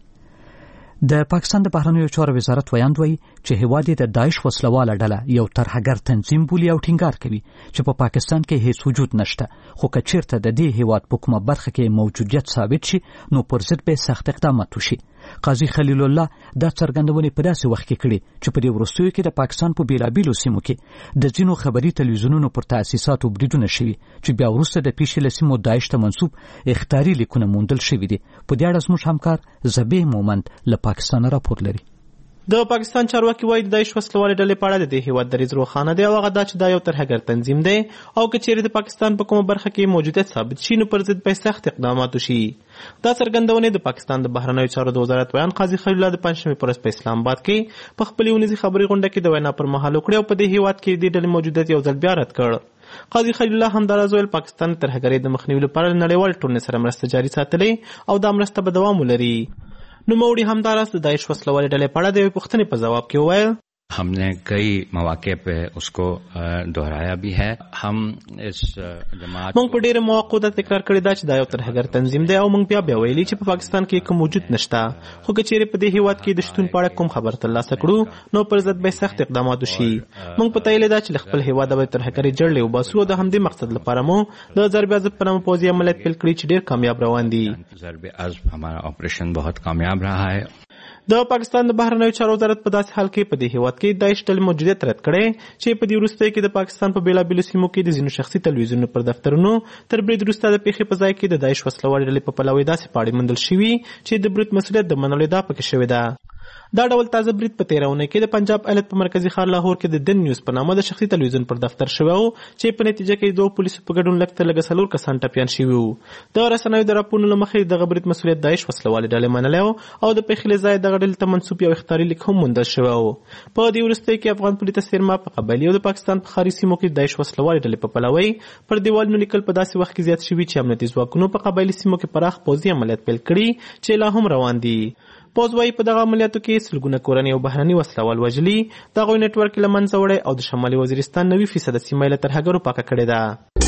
د پاکستان د بهرنیو چارو وزارت ویاند وایي چې هیواد یې د داعش وسلواله ډله یو ترهګر تنظیم بولي او ټینګار کوي چې په پاکستان کې هیڅ وجود نشته، خو که چیرته د دې هیواد په کومه برخه کې موجودیت ثابت شي نو پر ضد به سخت اقدامات وشي. قاضي خلیل الله دا څرګندونې په داسې وخت کې کړي چې په دې وروستیو کې د پاکستان په بیلابیلو سیمو کې د ځینو خبري تلویزیونونو پر تاسیساتو بریدونه شوي چې بیا وروسته د پیښې له سیمو داعش ته منسوب اخطاري لیکونه موندل شوي دي. په دې اړه زموږ همکار زبیح مومند له پاکستان راپور لري. د پاکستان چارواکي وایي د داعش وسلوالې ډلې په اړه د دې هیواد دریځ روښانه دی او هغه دا چې دا یو ترهګر تنظیم دی او که چیرې د پاکستان په کومه برخه کې موجودیت ثابت شي نو پر ضد به سخت اقدامات وشي. دا څرګندونې د پاکستان د بهرنیو چارو د وزارت ویان قاضي خلیل الله د پنځشنبې په ورځ په اسلام آباد کې په خپلې اونیزې خبري غونډه کې د وینا پر مهال وکړې او په دې هیواد کې د ډلې موجودیت یو ځل بیا رد کړ. قاضي خلیل الله همداراز ویل پاکستان ترهګرۍ د مخنیوي لپاره نړیوال ټولنې سره مرسته جاري ساتلې او دا مرسته به دوام ولري. نوموړي همداراز د داعش وسلوالې ډلې په اړه د یوې پوښتنې په ځواب کې وویل हमने कई मौके पे उसको दोहराया भी है. हम इस जमात موږ په ډېر مواقعو دا تکرار کړی دا چې دا یو ترهګر تنظیم دی او موږ بیا بیا ویلي چې په پاکستان کې کوم موجود نشته، خو که چیرې په دې هیواد کې د شتون په اړه کوم خبر ترلاسه کړو نو پر ضد به سخت اقدامات وشي. موږ په تایید دا چې خپل هیواد به ترهګرۍ جړلې وباسو او د همدې مقصد لپاره مو د ضرب عضب په نامه پوځي عملیات پیل کړي چې ډېر کامیاب روان دي. ضرب عضب हमारा ऑपरेशन बहुत कामयाब रहा है. د پاکستان د بهرنیو چارو وزارت په داسې حال کې په دې هیواد کې داعش ډلې موجودیت رد کړی چې په دې وروستیو کې د پاکستان په بیلابیلو سیمو کې د ځینو شخصي تلویزیونونو پر دفترونو تر برید وروسته د پیښې په ځای کې د داعش وسلوالې ډلې په پلوۍ داسې پاڼې موندل شوي چې د برید مسؤلیت د منلو ادعا پکې شوې ده. دا ډول تازه برید په تېره اونۍ کې د پنجاب ایالت په مرکزي ښار لاهور کې د دن نیوز په نامه د شخصي تلویزیون پر دفتر شوی و چې په نتیجه کې دوه پولیسو په ګډون لږ تر لږه څلور کسان ټپیان شوي وو. د رسنیو د راپورونو له مخې دغه برید مسؤلیت داعش وسلوالې ډلې منلی و او د پیښې له ځایه دغه ډلې ته منسوب یو اخطاري لیک هم موندل شوی و. په دې وروستیو کې افغان پولي څیرما په قبایلي او د پاکستان په ښاري سیمو کې داعش وسلوالې ډلې په پلوۍ پر دیوالونو لیکل په داسې وخت کې زیات شوي چې امنیتي ځواکونو په قبایلي سیمو کې پراخ پوځي عملیات پیل کړي چې لا هم روان دي. پوځ وايي په دغه عملیاتو کې سلګونه کورنۍ او بهرني وسلوال وژلي، دغه نېټورک له منځه وړی او د شمالي وزیرستان نوي فیصده سیمه له ترهګرو پاکه کړې ده.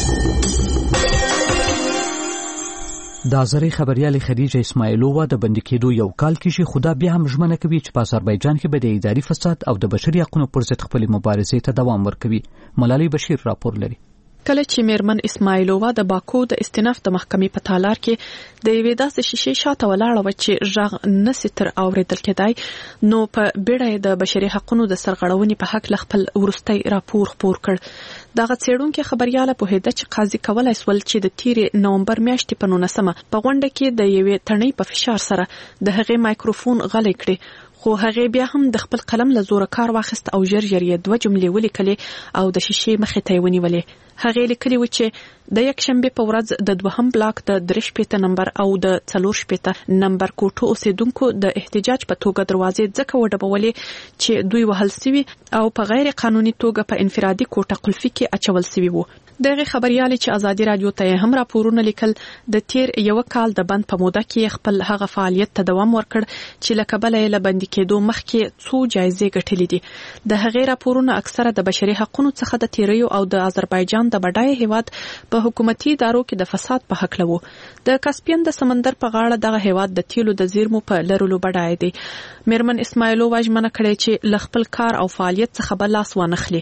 د آذرۍ خبریالې خدیجه اسماعیلووا د بندي کېدو یو کال کېږي، خو دا بیا هم ژمنه کوي چې په آذربایجان کې به د اداري فساد او د بشري حقونو پر ضد خپلې مبارزې ته دوام ورکوي. ملالۍ بشیر راپور لري. کله چې میرمن اسماعیلووا د باکو د استیناف د محکمې په تالار کې د یوې داسې شیشې شاته ولاړه وه چې غږ نسي تر اورېدل کېدای نو په بیړه د بشري حقونو د سرغړونې په حق له خپل وروستی راپور خپور کړ. دغه څېړونکې خبریاله پوهېده چې قاضي کولی سول چې د تېرې نومبر میاشتې په نولسمه په غونډه کې د یوې تڼۍ په فشار سره د هغې مایکروفون غلی کړي، خو هغې بیا هم د خپل قلم له زوره کار واخیست او ژر ژر یې دوه جملې ولیکلې او د شیشې مخې ته یې ونیولې. هغې لیکلي و چې د یک شنبې په ورځ د دوهم بلاک د درې شپېته نمبر او د څلور شپېته نمبر کوټو اوسیدونکو د احتجاج په توګه دروازې ځکه وډبولې چې دوی وهل سوي او په غیر قانوني توګه په انفرادي کوټه قلفي کې اچول سوي وو. دغه خبريالې چې ازادي رادیو ته هم راپورونه لیکل د تیر یو کال د بند په موده کې خپل هغه فعالیت ته دوام ورکړ چې لکه بل یې لبندي کېدو مخکې څو جایزې ګټلې دي. د هغې راپورونه اکثره د بشري حقوقو څخه د تیریو او د آذربایجان د بډای هیواد په حکومتي ادارو کې د فساد په حق لوي. د کاسپین د سمندر په غاړه دغه هیواد د تیلو د زیرمو په لرلو بډای دی. میرمن اسماعیلووا ژمنه کړې چې ل خپل کار او فعالیت څخه بل لاس وانخلي.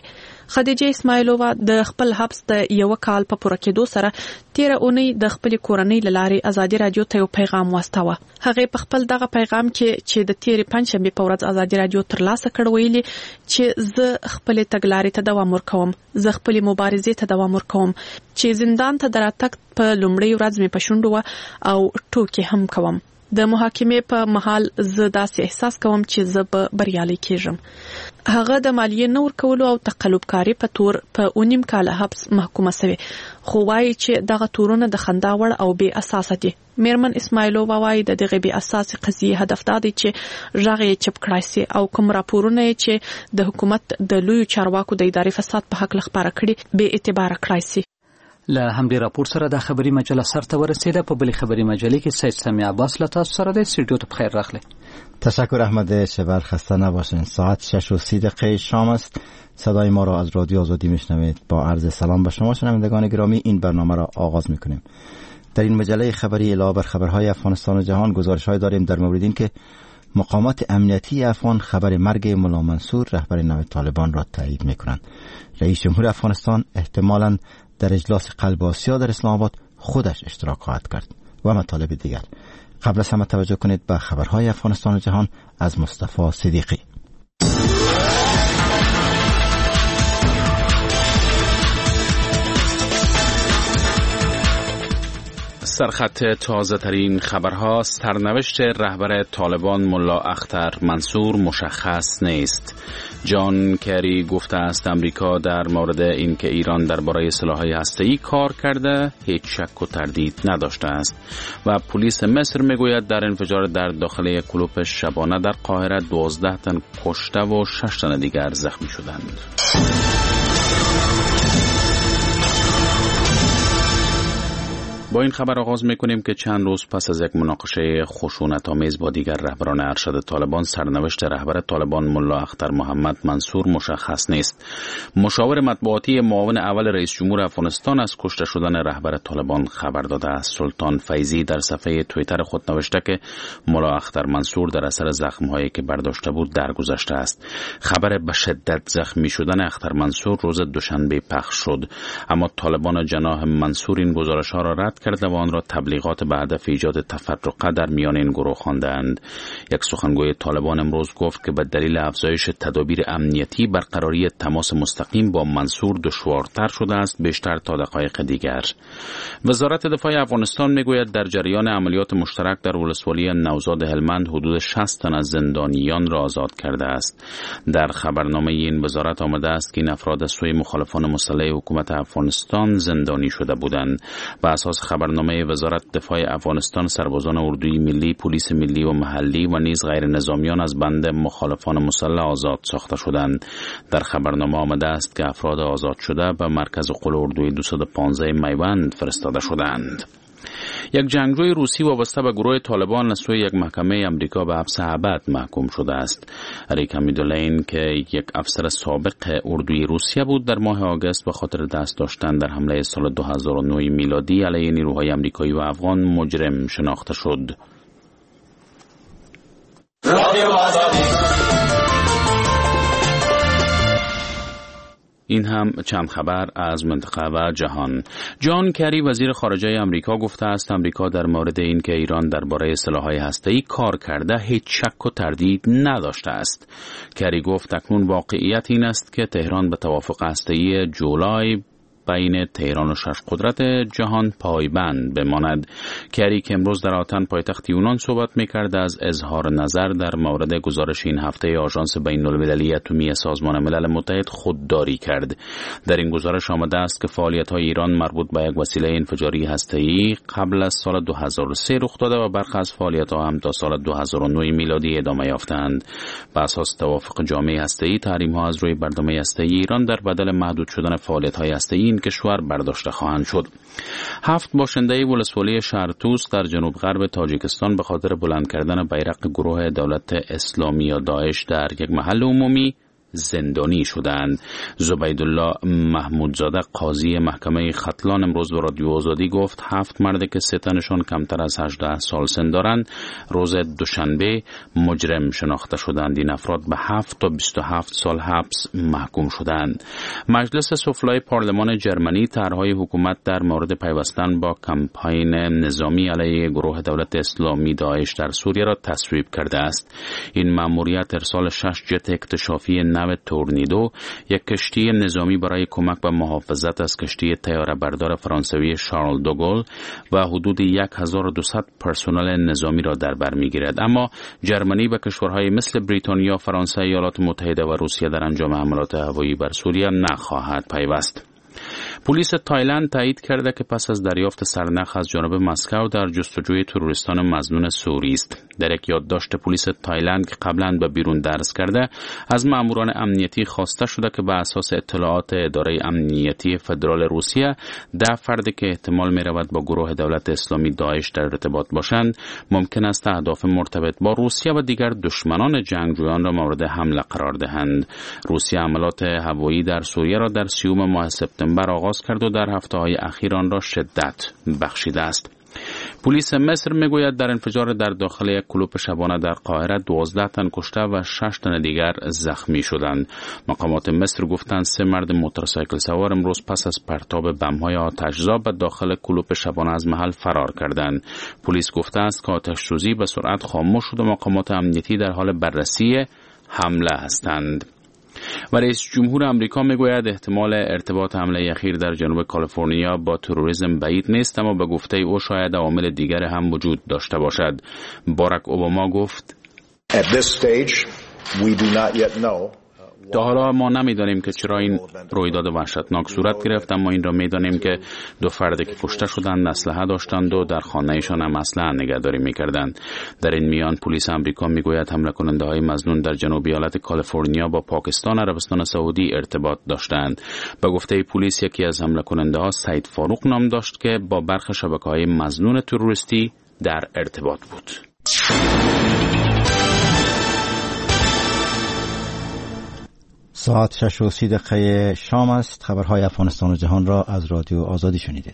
خدیجه اسماعیلووا د خپل حبس د یو کال په پوره کېدو سره تیر اونۍ د خپل کورنۍ لاري ازادي رادیو ته یو پیغام واستاوه. هغه په خپل دغه پیغام کې چې د تیر پنځشنبه په ورځ ازادي رادیو ترلاسه کړ ویلي چې زه خپل تګلارې ته دوام ورکوم، زه خپل مبارزې ته دوام ورکوم، چې زندان ته دراتک په لومړی ورځ مې پښوندو او ټوکې هم کوم. د محاکمې په محل زه داسې احساس کوم چې زه به بریالي کېږم. هغه د مالیې نه ورکولو او تقلبکاري په تور په اونیم کال حبس محکومه شوی، خو وايي چې دغه تورونه د خندا وړ او بې اساسه دي. میرمن اسماعیلووا وايي د دغه بې اساسه قضیې هدف دا دی چې ژغې چپ کړای شي او کوم راپورونه چې د حکومت د لوی چارواکو د ادارې فساد په حق لخبره کړي به اعتبار کړای شي. له همدې راپور سره د خبري مجله سرته ورسیده. په بلې خبري مجله کې سید سمی عباس له تاسو سره د استودیو ته بخیر راغلی. تشکر احمد شبر، خسته نباشین. ساعت شش و سی دقیقه شام است. صدای ما را از رادیو آزادی میشنوید. با عرض سلام به شما شنوندگان گرامی این برنامه را آغاز میکنیم. در این مجله خبری علاوه بر خبرهای افغانستان و جهان گزارش‌های داریم در مورد این که مقامات امنیتی افغان خبر مرگ ملا منصور رهبر نو طالبان را تایید میکنند. رئیس جمهور افغانستان احتمالاً در اجلاس قلب آسیا در اسلام آباد خودش اشتراک خواهد کرد و مطالب دیگر. قبل از همه توجه کنید به خبرهای افغانستان و جهان از مصطفی صدیقی. سرخط تازه ترین خبرها: سرنوشت رهبر طالبان ملا اختر منصور مشخص نیست. جان کری گفته است امریکا در مورد اینکه ایران درباره سلاح‌های هسته‌ای کار کرده هیچ شک و تردید نداشته است و پلیس مصر میگوید در انفجار در داخل کلوپ شبانه در قاهره دوازده تن کشته و شش تن دیگر زخمی شدند. با این خبر آغاز میکنیم که چند روز پس از یک مناقشه خشونت‌آمیز با دیگر رهبران ارشد طالبان سرنوشت رهبر طالبان ملا اختر محمد منصور مشخص نیست. مشاور مطبوعاتی معاون اول رئیس جمهور افغانستان از کشته شدن رهبر طالبان خبر داده است. سلطان فیضی در صفحه توییتر خود نوشته که ملا اختر منصور در اثر زخم‌هایی که برداشته بود درگذشته است. خبر به شدت زخمی شدن اختر منصور روز دوشنبه پخش شد، اما طالبان جناح منصور این گزارش‌ها را رد کرده و آن را تبلیغات به هدف ایجاد تفرقه در میان این گروه خواندند. یک سخنگوی طالبان امروز گفت که به دلیل افزایش تدابیر امنیتی برقراری تماس مستقیم با منصور دشوارتر شده است، بیشتر تا دقایق دیگر. وزارت دفاع افغانستان میگوید در جریان عملیات مشترک در ولسوالی نوزاد هلمند حدود شصت تن از زندانیان را آزاد کرده است. در خبرنامه این وزارت آمده است که این افراد از سوی مخالفان مسلح حکومت افغانستان زندانی شده بودند. بر اساس خبرنامه وزارت دفاع افغانستان سربازان اردوی ملی، پلیس ملی و محلی و نیز غیر نظامیان از بند مخالفان مسلح آزاد ساخته شدند. در خبرنامه آمده است که افراد آزاد شده به مرکز قل اردوی دویست و پانزده میوند فرستاده شدند. یک جنگجوی روسی وابسته به گروه طالبان از سوی یک محکمه امریکا به حبس ابد محکوم شده است. ریک امیدولین که یک افسر سابق اردوی روسیه بود در ماه آگوست به خاطر دست داشتن در حمله سال دو هزار و نه میلادی علیه نیروهای امریکایی و افغان مجرم شناخته شد. این هم چند خبر از منطقه و جهان. جان کری وزیر خارجه امریکا گفته است امریکا در مورد این که ایران درباره سلاح‌های هسته‌ای کار کرده هیچ شک و تردید نداشته است. کری گفت اکنون واقعیت این است که تهران به توافق هسته‌ای جولای بین تهران و شش قدرت جهان پایبند بماند. کری که امروز در آتن پایتخت یونان صحبت می‌کرد از اظهار نظر در مورد گزارش این هفته آژانس بین‌المللی اتمی سازمان ملل متحد خودداری کرد. در این گزارش آمده است که فعالیت‌های ایران مربوط به یک وسیله انفجاری هسته‌ای قبل از سال دو هزار و سه رخ داده و برخی از فعالیت‌ها هم تا سال دو هزار و نه میلادی ادامه یافتند. بر اساس توافق جامعه هسته‌ای تحریم‌ها از روی برنامه هسته‌ای ایران در بدل محدود شدن فعالیت‌های هسته‌ای کشور برداشته خواهند شد. هفت باشنده ولسوالی شهرتوس در جنوب غرب تاجیکستان به خاطر بلند کردن بیرق گروه دولت اسلامی یا داعش در یک محل عمومی زندانی شدند. زبیدالله محمودزاده قاضی محکمه ختلان امروز به رادیو آزادی گفت هفت مرد که سه تنشان کمتر از هجده سال سن دارند روز دوشنبه مجرم شناخته شدند. این افراد به هفت تا بیست و هفت سال حبس محکوم شدند. مجلس سفلای پارلمان جرمنی طرحهای حکومت در مورد پیوستن با کمپاین نظامی علیه گروه دولت اسلامی داعش در سوریه را تصویب کرده است. این مأموریت ارسال شش جت اکتشافی نو تورنیدو، یک کشتی نظامی برای کمک به محافظت از کشتی طیاره بردار فرانسوی شارل دوگل و حدود هزار و دویست پرسنل نظامی را در بر می‌گیرد. اما جرمنی به کشورهای مثل بریتانیا، فرانسه، ایالات متحده و روسیه در انجام حملات هوایی بر سوریه نخواهد پیوست. پلیس تایلند تایید کرده که پس از دریافت سرنخ از جانب مسکو در جستجوی تروریستان مظنون سوری است. در یک یادداشت پلیس تایلند که قبلا به بیرون درس کرده از ماموران امنیتی خواسته شده که بر اساس اطلاعات اداره امنیتی فدرال روسیه ده فردی که احتمال می رود با گروه دولت اسلامی داعش در ارتباط باشند ممکن است اهداف مرتبط با روسیه و دیگر دشمنان جنگجویان را مورد حمله قرار دهند. روسیه حملات هوایی در سوریه را در سیوم ماه سپتامبر آغاز کرد و در هفته‌های اخیر آن را شدت بخشیده است. پلیس مصر میگوید در انفجار در داخل یک کلوب شبانه در قاهره دوازده تن کشته و شش تن دیگر زخمی شدند. مقامات مصر گفتند سه مرد موتورسایکل سوار امروز پس از پرتاب بم‌های آتش‌زا به داخل کلوب شبانه از محل فرار کردند. پلیس گفته است که آتش‌سوزی به سرعت خاموش شد و مقامات امنیتی در حال بررسی حمله هستند. و رئیس جمهور آمریکا میگوید احتمال ارتباط حمله اخیر در جنوب کالیفرنیا با تروریسم بعید نیست، اما به گفته او شاید عوامل دیگر هم وجود داشته باشد. باراک اوباما گفت At this stage, we do not yet know. تا حالا ما نمیدانیم که چرا این رویداد وحشتناک صورت گرفت، اما این را میدانیم که دو فرد که کشته شدند اسلحه داشتند و در خانه‌شان هم اسلحه نگهداری میکردند. در این میان پلیس آمریکا میگوید حمله کننده های مظنون در جنوب ایالت کالیفرنیا با پاکستان، عربستان سعودی ارتباط داشتند. به گفته پلیس یکی از حمله کننده ها سید فاروق نام داشت که با برخی شبکه‌های مظنون تروریستی در ارتباط بود. ساعت شش و سی دقیقه شام است. خبرهای افغانستان و جهان را از رادیو آزادی شنیدید.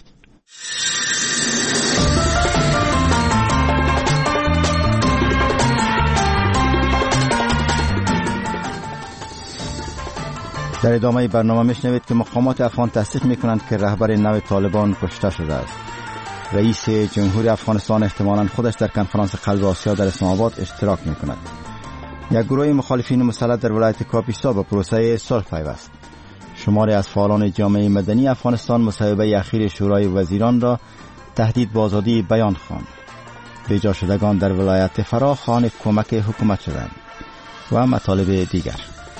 در ادامه برنامه میشنوید که مقامات افغان تصدیق میکنند که رهبر نو طالبان کشته شده است. رئیس جمهوری افغانستان احتمالاً خودش در کنفرانس قلب آسیا در اسلام آباد اشتراک میکند. یک گروه مخالفین مسلح در ولایت کاپیسا به پروسه صلح پیوست. شماری از فعالان جامعه مدنی افغانستان مصوبه اخیر شورای وزیران را تهدید به آزادی بیان خواند. بیجا شدگان در ولایت فرا خوان کمک حکومت شدند و مطالب دیگر.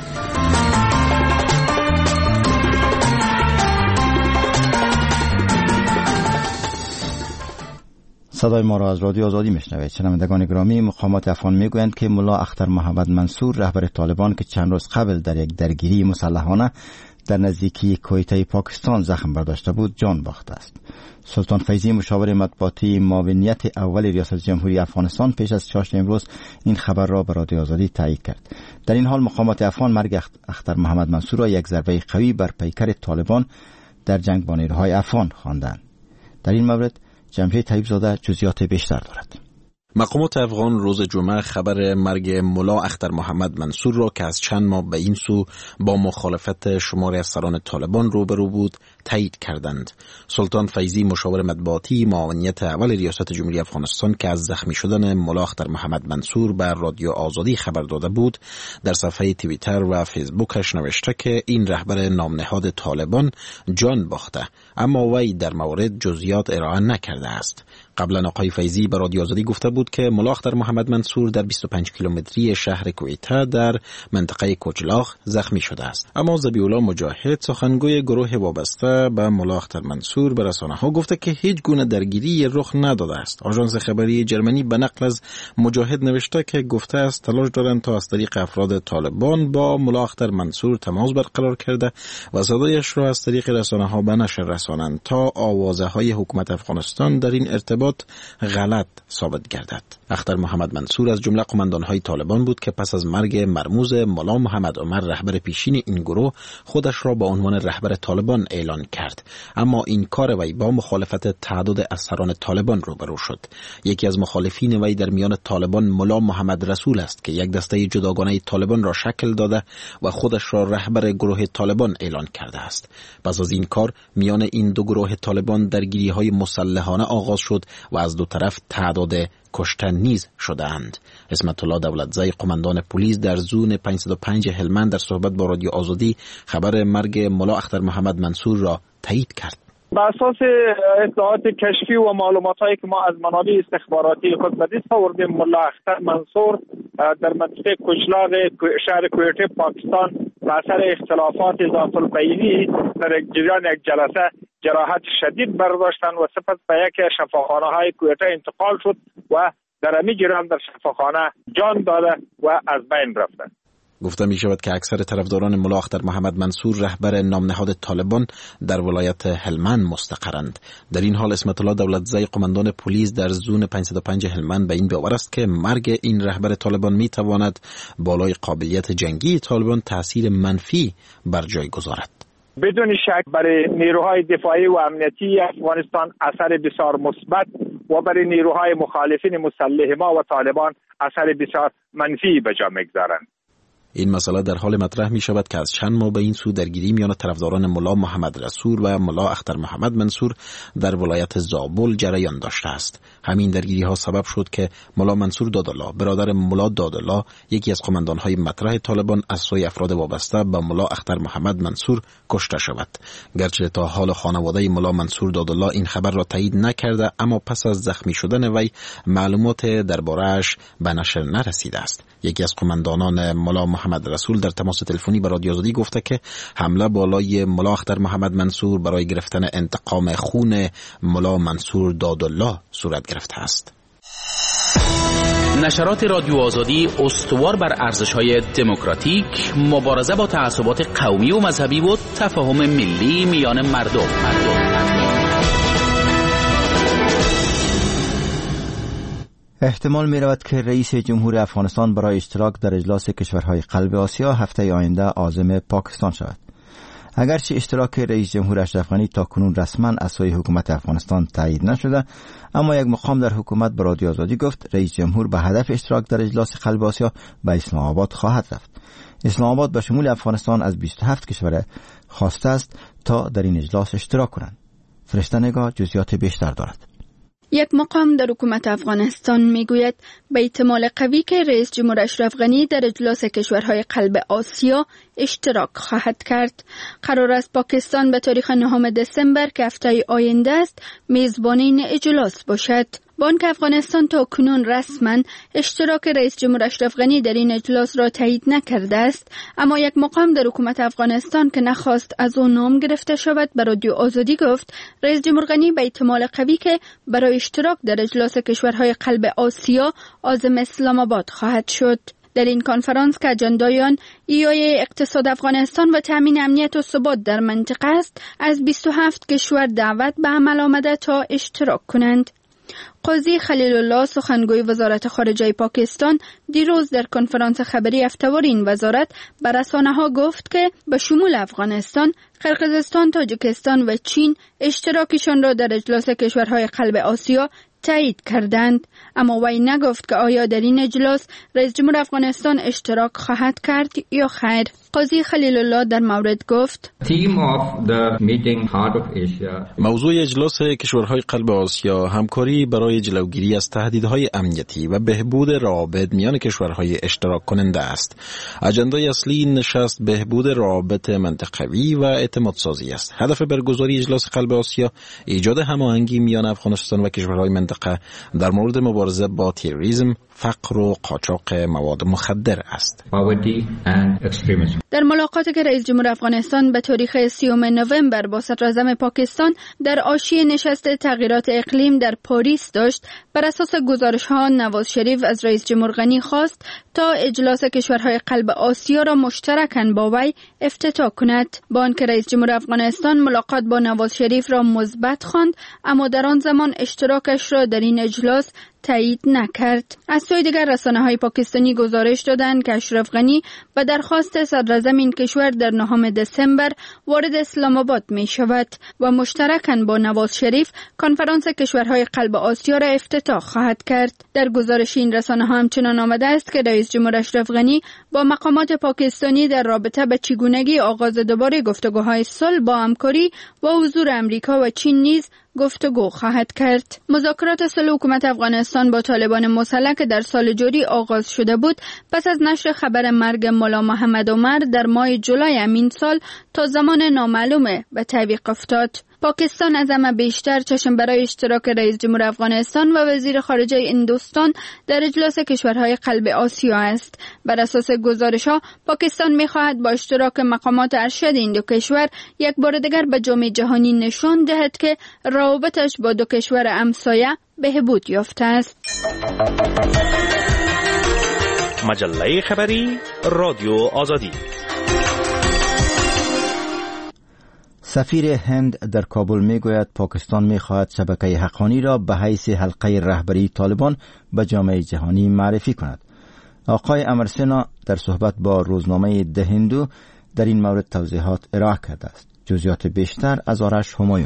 صدای ما را از رادیو آزادی میشنوید. شنوندگان گرامی، مقامات افغان میگویند که ملا اختر محمد منصور رهبر طالبان که چند روز قبل در یک درگیری مسلحانه در نزدیکی کویته پاکستان زخم برداشته بود جان باخته است. سلطان فیضی مشاور مطبوعاتی معاونیت اول ریاست جمهوری افغانستان پیش از چاشت امروز این خبر را به رادیو آزادی تایید کرد. در این حال مقامات افغان مرگ اختر محمد منصور را یک ضربه قوی بر پیکر طالبان در جنگ با نیروهای افغان خواندند. در این مورد جمشید طیب زاده جزئیات بیشتر دارد. مقامات افغان روز جمعه خبر مرگ ملا اختر محمد منصور را که از چند ماه به این سو با مخالفت شماری از سران طالبان روبرو بود تایید کردند. سلطان فیضی مشاور مطبوعاتی معاونیت اول ریاست جمهوری افغانستان که از زخمی شدن ملا اختر محمد منصور بر رادیو آزادی خبر داده بود در صفحه توییتر و فیسبوکش نوشته که این رهبر نامنهاد طالبان جان باخته، اما وی در مورد جزئیات ارائه نکرده است. قبلا آقای فیضی به رادیو آزادی گفته بود که ملا اختر محمد منصور در بیست و پنج کیلومتری شهر کویته در منطقه کوچلاخ زخمی شده است. اما ذبیح‌الله مجاهد سخنگوی گروه وابسته به ملا اختر منصور به رسانه‌ها گفته که هیچ گونه درگیری رخ نداده است. آژانس خبری جرمنی به نقل از مجاهد نوشته که گفته است تلاش دارند تا از طریق افراد طالبان با ملا اختر منصور تماس برقرار کرده و صدایش را از طریق رسانه‌ها به نشر برسانند تا آوازه‌های حکومت افغانستان در این ارتباط غلط ثابت گردد. اختر محمد منصور از جمله قماندان‌های طالبان بود که پس از مرگ مرموز ملا محمد عمر رهبر پیشین این گروه خودش را به عنوان رهبر طالبان اعلان کرد، اما این کار وی با مخالفت تعداد از سران طالبان روبرو شد. یکی از مخالفین وی در میان طالبان ملا محمد رسول است که یک دسته جداگانه طالبان را شکل داده و خودش را رهبر گروه طالبان اعلان کرده است. پس از این کار میان این دو گروه طالبان درگیری‌های مسلحانه آغاز شد و از دو طرف تعداد کشتن نیز شدند. اسمت الله دولتزی قماندان پلیس در زون پانصد و پنج هلمند در صحبت با رادیو آزادی خبر مرگ ملا اختر محمد منصور را تایید کرد. بر اساس اطلاعات کشفی و معلوماتایی که ما از منابع استخباراتی خود به دست آوردیم، ملا اختر منصور در منطقه کجلاغ شهر کویته پاکستان به اثر اختلافات ذات البینی در جریان یک جلسه جراحت شدید برداشتند و سپس به یک شفاخانه های کویته انتقال شد و در امی جریان در شفاخانه جان داده و از بین رفتند. گفته می شود که اکثر طرفداران ملا اختر محمد منصور رهبر نامنهاد طالبان در ولایت هلمند مستقرند. در این حال اسمت الله دولتزی قماندان پلیس در زون پانصد و پنج هلمند به این باور است که مرگ این رهبر طالبان می تواند بالای قابلیت جنگی طالبان تاثیر منفی بر جای گذارد. بدون شک برای نیروهای دفاعی و امنیتی افغانستان اثر بسیار مثبت و برای نیروهای مخالفین مسلح ما و طالبان اثر بسیار منفی به جا می‌گذارند. این مسئله در حال مطرح می شود که از چند ماه به این سو درگیری میان طرفداران ملا محمد رسول و ملا اختر محمد منصور در ولایت زابل جریان داشته است. همین درگیری ها سبب شد که ملا منصور دادالله برادر ملا دادالله یکی از قماندان های مطرح طالبان از سوی افراد وابسته به ملا اختر محمد منصور کشته شود. گرچه تا حال خانواده ملا منصور دادالله این خبر را تایید نکرده، اما پس از زخمی شدن وی معلومات درباره‌اش به نشر نرسیده است. یکی از قماندانان ملا محمد رسول در تماس تلفنی با رادیو آزادی گفته که حمله بالای ملا اختر محمد منصور برای گرفتن انتقام خون ملا منصور دادالله صورت گرفته است. نشرات رادیو آزادی استوار بر ارزش‌های دموکراتیک، مبارزه با تعصبات قومی و مذهبی و تفاهم ملی میان مردم. مردم. احتمال می رود که رئیس جمهور افغانستان برای اشتراک در اجلاس کشورهای قلب آسیا هفته آینده عازم پاکستان شود. اگرچه اشتراک رئیس جمهور اشرف غنی تا کنون رسما از سوی حکومت افغانستان تایید نشده، اما یک مقام در حکومت به رادیو آزادی گفت رئیس جمهور به هدف اشتراک در اجلاس قلب آسیا به اسلام آباد خواهد رفت. اسلام آباد به شمول افغانستان از بیست و هفت کشور خواسته است تا در این اجلاس اشتراک کنند. فرشته نگاه جزئیات بیشتر دارد. یک مقام در حکومت افغانستان میگوید به احتمال قوی که رئیس جمهور اشرف غنی در اجلاس کشورهای قلب آسیا اشتراک خواهد کرد. قرار است پاکستان به تاریخ نهم دسامبر که هفته آینده است میزبان این اجلاس باشد. بانک افغانستان تا کنون رسما اشتراک رئیس جمهور اشرف غنی در این اجلاس را تایید نکرده است، اما یک مقام در حکومت افغانستان که نخواست از او نام گرفته شود به رادیو آزادی گفت رئیس جمهور غنی به احتمال قوی که برای اشتراک در اجلاس کشورهای قلب آسیا عازم اسلام آباد خواهد شد. در این کنفرانس که اجندای ایای اقتصاد افغانستان و تامین امنیت و ثبات در منطقه است، از بیست و هفت کشور دعوت به عمل آمده تا اشتراک کنند. قاضی خلیل الله سخنگوی وزارت خارجه پاکستان دیروز در کنفرانس خبری هفته‌وار این وزارت به رسانه‌ها گفت که به شمول افغانستان، قرقیزستان، تاجیکستان و چین اشتراکشان را در اجلاس کشورهای قلب آسیا تایید کردند، اما وی نگفت که آیا در این اجلاس رئیس جمهور افغانستان اشتراک خواهد کرد یا خیر. قاضی خلیل الله در مورد گفت موضوع اجلاس کشورهای قلب آسیا همکاری برای جلوگیری از تهدیدهای امنیتی و بهبود روابط میان کشورهای اشتراک کننده است. اجندای اصلی این نشست بهبود روابط منطقوی و اعتماد سازی است. هدف برگزاری اجلاس قلب آسیا ایجاد هماهنگی میان افغانستان و کشورهای منطقه در مورد مبارزه با تروریسم، فقر و قاچاق مواد مخدر است. در ملاقاتی که رئیس جمهور افغانستان به تاریخ سیوم نوامبر با صدراعظم پاکستان در حاشیه نشست تغییرات اقلیم در پاریس داشت، بر اساس گزارش‌ها نواز شریف از رئیس جمهور غنی خواست تا اجلاس کشورهای قلب آسیا را مشترکاً با وی افتتاح کند. با آنکه رئیس جمهور افغانستان ملاقات با نواز شریف را مثبت خواند، اما در آن زمان اشتراکش را در این اجلاس تایید نکرد. از سوی دیگر رسانه‌های پاکستانی گزارش دادند که اشرف غنی به درخواست صدراعظم این کشور در نهم دسامبر وارد اسلام آباد می شود و مشترکاً با نواز شریف کنفرانس کشورهای قلب آسیا را افتتاح خواهد کرد. در گزارش این رسانه‌ها همچنان آمده است که رئیس جمهور اشرف غنی با مقامات پاکستانی در رابطه به چگونگی آغاز دوباره گفتگوهای صلح با همکاری و حضور امریکا و چین نیز گفتگو خواهد کرد. مذاکرات صلح حکومت افغانستان با طالبان مسلح که در سال جاری آغاز شده بود، پس از نشر خبر مرگ ملا محمد عمر در ماه جولای همین سال تا زمان نامعلوم به تعویق افتاد. پاکستان از همه بیشتر چشم برای اشتراک رئیس جمهور افغانستان و وزیر خارجه هندوستان در اجلاس کشورهای قلب آسیا است. بر اساس گزارش‌ها پاکستان می‌خواهد با اشتراک مقامات ارشد این دو کشور یک بار دیگر به جامعه جهانی نشان دهد که روابطش با دو کشور همسایه بهبود یافته است. مجله خبری رادیو آزادی. سفیر هند در کابل میگوید پاکستان میخواهد شبکه حقانی را به حیث حلقه رهبری طالبان به جامعه جهانی معرفی کند. آقای امرسنا در صحبت با روزنامه ده هندو در این مورد توضیحات ارائه کرده است. جزئیات بیشتر از آرش همایون.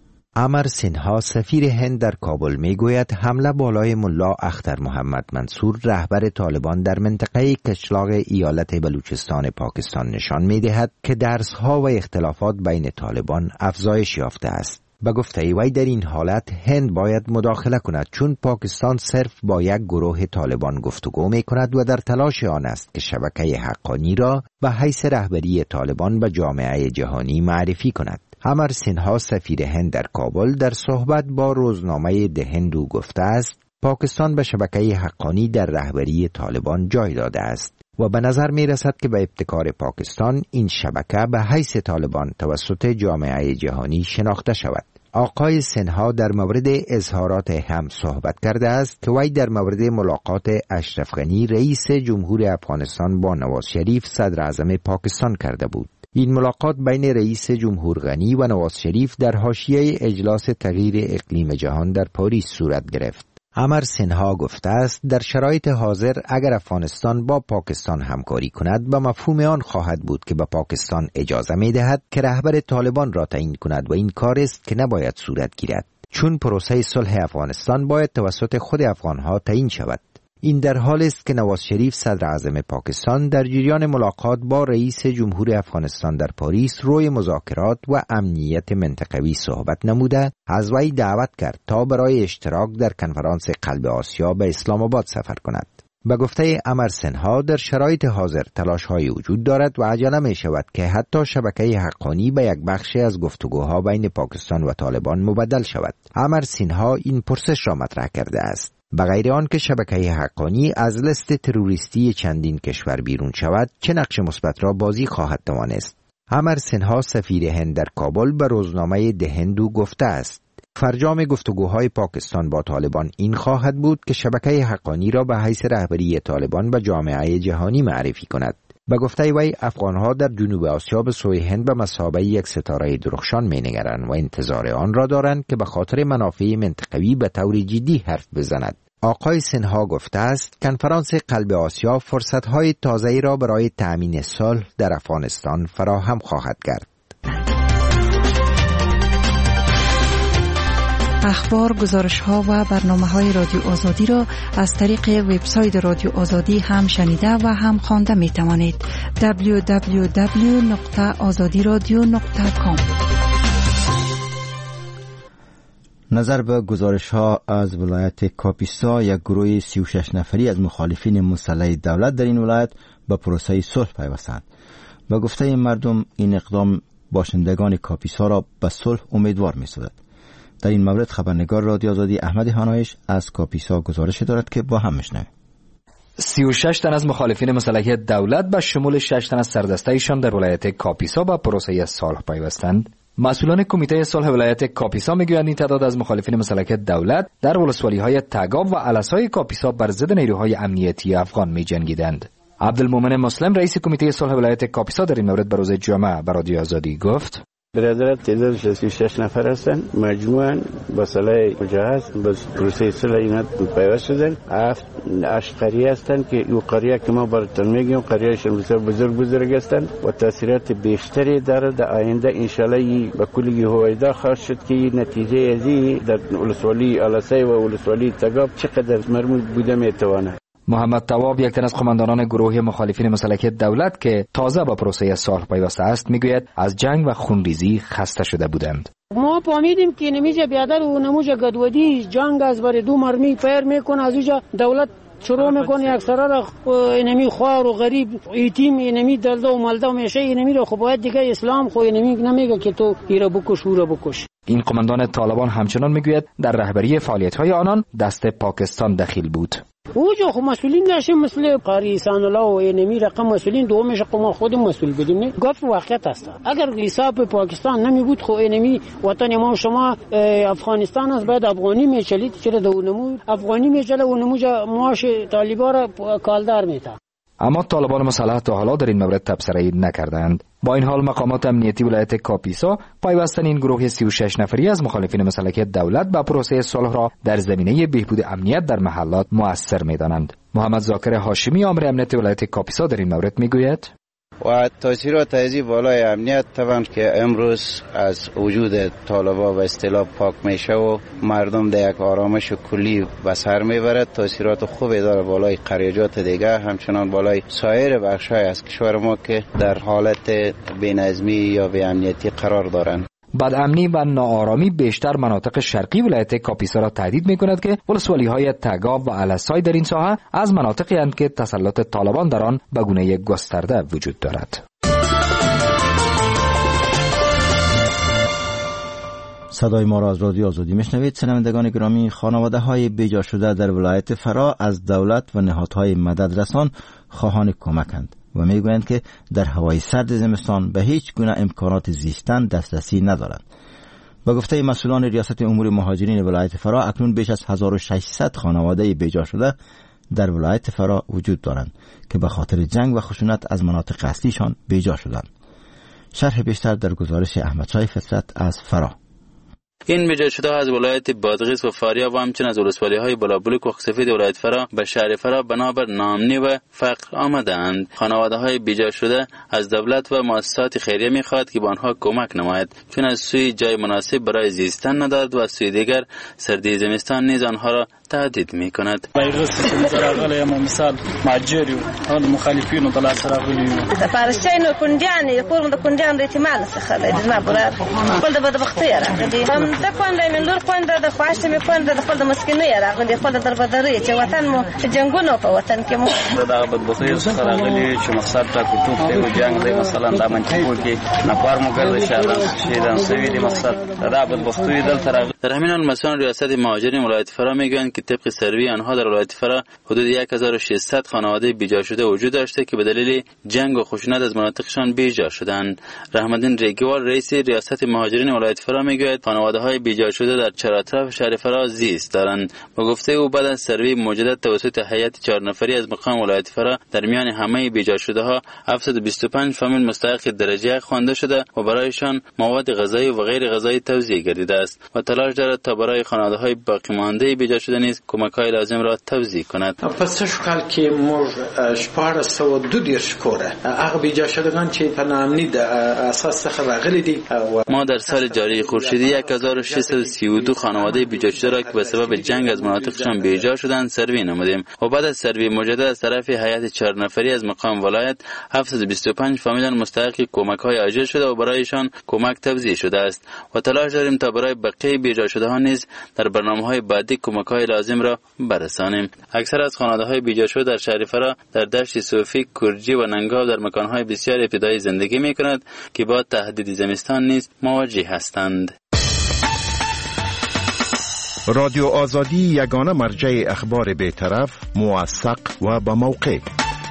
امر سینها سفیر هند در کابل میگوید حمله بالای ملا اختر محمد منصور رهبر طالبان در منطقه کشلاق ایالت بلوچستان پاکستان نشان میدهد که درس‌ها و اختلافات بین طالبان افزایش یافته است. به گفته وی در این حالت هند باید مداخله کند، چون پاکستان صرف با یک گروه طالبان گفتگو می کند و در تلاش آن است که شبکه حقانی را به حیث رهبری طالبان به جامعه جهانی معرفی کند. امر سینها سفیر هند در کابل در صحبت با روزنامه ده هندو گفته است پاکستان به شبکه حقانی در رهبری طالبان جای داده است و به نظر می رسد که به ابتکار پاکستان این شبکه به حیث طالبان توسط جامعه جهانی شناخته شود. آقای سینها در مورد اظهارات هم صحبت کرده است که وی در مورد ملاقات اشرف غنی رئیس جمهور افغانستان با نواز شریف صدر اعظم پاکستان کرده بود. این ملاقات بین رئیس جمهور غنی و نواز شریف در حاشیه اجلاس تغییر اقلیم جهان در پاریس صورت گرفت. امر سینها گفته است در شرایط حاضر اگر افغانستان با پاکستان همکاری کند به مفهوم آن خواهد بود که به پاکستان اجازه می دهد که رهبر طالبان را تعیین کند و این کار است که نباید صورت گیرد، چون پروسه صلح افغانستان باید توسط خود افغانها تعیین شود. این در حال است که نواز شریف صدر اعظم پاکستان در جریان ملاقات با رئیس جمهور افغانستان در پاریس روی مذاکرات و امنیت منطقوی صحبت نموده از وی دعوت کرد تا برای اشتراک در کنفرانس قلب آسیا به اسلام آباد سفر کند. به گفته امر سینها در شرایط حاضر تلاش‌های وجود دارد و عجله می شود که حتی شبکه حقانی به یک بخشی از گفتگوها بین پاکستان و طالبان مبدل شود. امر سینها این پرسش را مطرح کرده است. به غیر آن که شبکه حقانی از لیست تروریستی چندین کشور بیرون شود، چه نقش مثبت را بازی خواهد توانست؟ امر سینها سفیر هند در کابل به روزنامه ده هندو گفته است فرجام گفتگوهای پاکستان با طالبان این خواهد بود که شبکه حقانی را به حیث رهبری طالبان به جامعه جهانی معرفی کند. به گفته وی افغانها در جنوب آسیا به سوی هند به مثابه یک ستاره درخشان می‌نگرند و انتظار آن را دارند که به خاطر منافع منطقوی به طور جدی حرف بزند. آقای سینها گفته است کنفرانس قلب آسیا فرصت‌های تازه‌ای را برای تأمین صلح در افغانستان فراهم خواهد کرد. اخبار، گزارش‌ها و برنامه‌های رادیو آزادی را از طریق وبسایت رادیو آزادی هم شنیده و هم خوانده می‌توانید. دبلیو دبلیو دبلیو نقطه آزادی رادیو نقطه کام. نظر به گزارش‌ها از ولایت کاپیسا، یک گروه سی و شش نفری از مخالفین مسلح دولت در این ولایت به پروسه صلح پیوستند. به گفته این مردم این اقدام باشندگان کاپیسا را به صلح امیدوار می‌سازد. در این مورد خبرنگار رادیو آزادی احمد هانایش از کاپیسا گزارش دارد که با هم میشنویم. سی و شش تن از مخالفین مسلح دولت به شمول شش تن از سردسته‌ایشان در ولایت کاپیسا به پروسه صلح پیوستند. مسئولان کمیته صلح ولایت کاپیسا میگویند این تعداد از مخالفین مسلح دولت در ولسوالی‌های تگاب و علسای کاپیسا بر ضد نیروهای امنیتی افغان می‌جنگیدند. عبدالمومن مسلم رئیس کمیته صلح ولایت کاپیسا در این مورد به روز جمعه به رادیو آزادی گفت: برادرات تعدادش سی و شش نفر هستند. مجموعاً با صلاح مجهز با پروسه صلح اینا پیوست شدن. هفت هشت قریه هستند که این قریه که ما براتون میگیم قریهشون بسیار بزرگ بزرگ هستند و تاثیرات بیشتری داره. در آینده انشالله به کلی هویدا خواهد شد که نتیجه ازی در ولسوالی علسای و ولسوالی تگاب چقدر مرموز بوده میتواند. محمد تواب یک تن از قماندانان گروه مخالفین مسلح دولت که تازه با پروسه صلح پیوسته است میگوید از جنگ و خونریزی خسته شده بودند. ما فهمیدیم که نمیشه بیادر و نموشه گدودی جنگ از بر دو مرمی پیر میکنه، از اینجا دولت شروع میکنه اکثرا را اینمی خوار و غریب ایتیم اینمی دلده و مالده و میشه اینمی را. خب باید دیگه اسلام خو اینمی نمیگه که تو ایرا بکش او را بکش. این قماندان طالبان همچنان میگوید در رهبری فعالیت‌های آنان دست پاکستان دخیل بود. اوجا خو مسئولین نشیم مثل قاری احسان الله و اینمی رقم مسئولین دومش ما خود مسئول بدیم. نه گفت واقعیت است. اگر حساب پاکستان نمی بود خو اینمی وطن ما شما افغانستان است، بعد افغانی میچلید چرا دونمو افغانی میچله و نموجا معاش طالبا را کالدار میتا. اما طالبان مسلح تا حالا در این مورد تبصره نکردند. با این حال مقامات امنیتی ولایت کاپیسا پیوستن این گروه سی و شش نفری از مخالفین مسلح دولت با پروسه صلح را در زمینه بهبود امنیت در محلات مؤثر می‌دانند. محمد ذاکر هاشمی امر امنیت ولایت کاپیسا در این مورد میگوید: و تاثیرات ازی بالای امنیت طبعا که امروز از وجود طالبا و اصطلاح پاک میشه و مردم در یک آرامش کلی به سر میبرد. تاثیرات خوبی داره بالای قریجات دیگه، همچنان بالای سایر بخش‌های از کشور ما که در حالت بی‌نظمی یا بی‌امنیتی قرار دارند. بدامنی و ناآرامی بیشتر مناطق شرقی ولایت کاپیسا را تهدید می‌کند که ولسوالی‌های تگاب و علسای در این ساحه از مناطقی اند که تسلط طالبان در آن به گونه گسترده وجود دارد. صدای ما را از رادیو آزادی میشنوید. شنوندگان گرامی، خانواده های بیجا شده در ولایت فرا از دولت و نهادهای مدد رسان خواهان کمکند و میگویند که در هوای سرد زمستان به هیچ گونه امکانات زیستن دسترسی ندارند. با گفته مسئولان ریاست امور مهاجرین ولایت فرا، اکنون بیش از هزار و ششصد خانواده بیجا شده در ولایت فرا وجود دارند که به خاطر جنگ و خشونت از مناطق اصلیشان بیجا شدند. شرح بیشتر در گزارش احمدشاه فطرت از فرا. این بیجا شده از ولایت بادغیس و فاریاب و همچنین از ولسوالی‌های بلابلوک و خسفید ولایت فرا به شهر فرا بنابر ناامنی و فقر آمدند. خانواده‌های بیجا شده از دولت و مؤسسات خیریه می‌خواهد که به آنها کمک نماید، چون از سوی جای مناسب برای زیستن ندارد و از سوی دیگر سردی زمستان نیز آنها را تهدید می‌کند. بایغس مزرعه ما مثال معجری و مخالفین و طلع سراغلی فارشین و کنجانی قرم د کنجان احتمال څخه د ما برار خپل د بدبختی راغلی هم د کوند من لور کوند د خواهش می کوند د خپل د مسکینی راغلی خپل د دربدری چې وطن مو جنگونو په وطن کې مو د بدبختی څخه راغلی چې مقصد تا کوټو په جنگ دی مثلا د منطقو کې نفر مو ګرځي شاده شیدان سوي دی مقصد د بدبختی دلته راغلی. در همین حال مسئولان ریاست مهاجرین ولایت فرا میگویند که طبق سروی آنها در ولایت فرا حدود هزار و ششصد خانواده بیجا شده وجود داشته که به دلیل جنگ و خشونت از مناطقشان بیجا شدند. رحمت‌الدین ریگوال رئیس ریاست مهاجرین ولایت فرا میگوید خانواده‌های بیجا شده در چهارطرف شهر فرا زیست دارند. با گفته او بعد از سروی مجدد توسط هیئت چهار نفری از مقام ولایت فرا در میان همه بیجا شده‌ها هفتصد و بیست و پنج فامیل مستحق درجه خوانده شده و برایشان مواد غذایی و غیر غذایی توزیع گردیده است و تلاش دارد تا برای خانواده‌های باقی مانده بیجا شده نیز کمک‌های لازم را توزیع کند. پس شکل که موږ شپاره سو دو دیرش کوره هغه بیجا شدگان چې په ناامني د اساس څخه راغلي دي. ما در سال جاری خورشیدی هزار و ششصد و سی و دو خانواده بیجا شده را که به سبب جنگ از مناطقشان بیجا شدند سروی نمودیم و بعد از سروی مجدد از طرف هیئت چهار نفری از مقام ولایت هفتصد و بیست و پنج فامیل مستحق کمک‌های عاجل شده و برایشان کمک توزیع شده است و تلاش داریم تا برای بقیه بیجا شده‌ها نیز در برنامه‌های بعدی کمک‌های لازم را برسانیم. اکثر از خانواده‌های بیجا شده در شهر فرا در دشت صوفی، کرجی و ننگاو در مکان‌های بسیار ابتدایی زندگی می‌کنند که با تهدید زمستان نیز مواجه هستند. رادیو آزادی یگانه مرجع اخبار بی‌طرف، موثق و با موقع.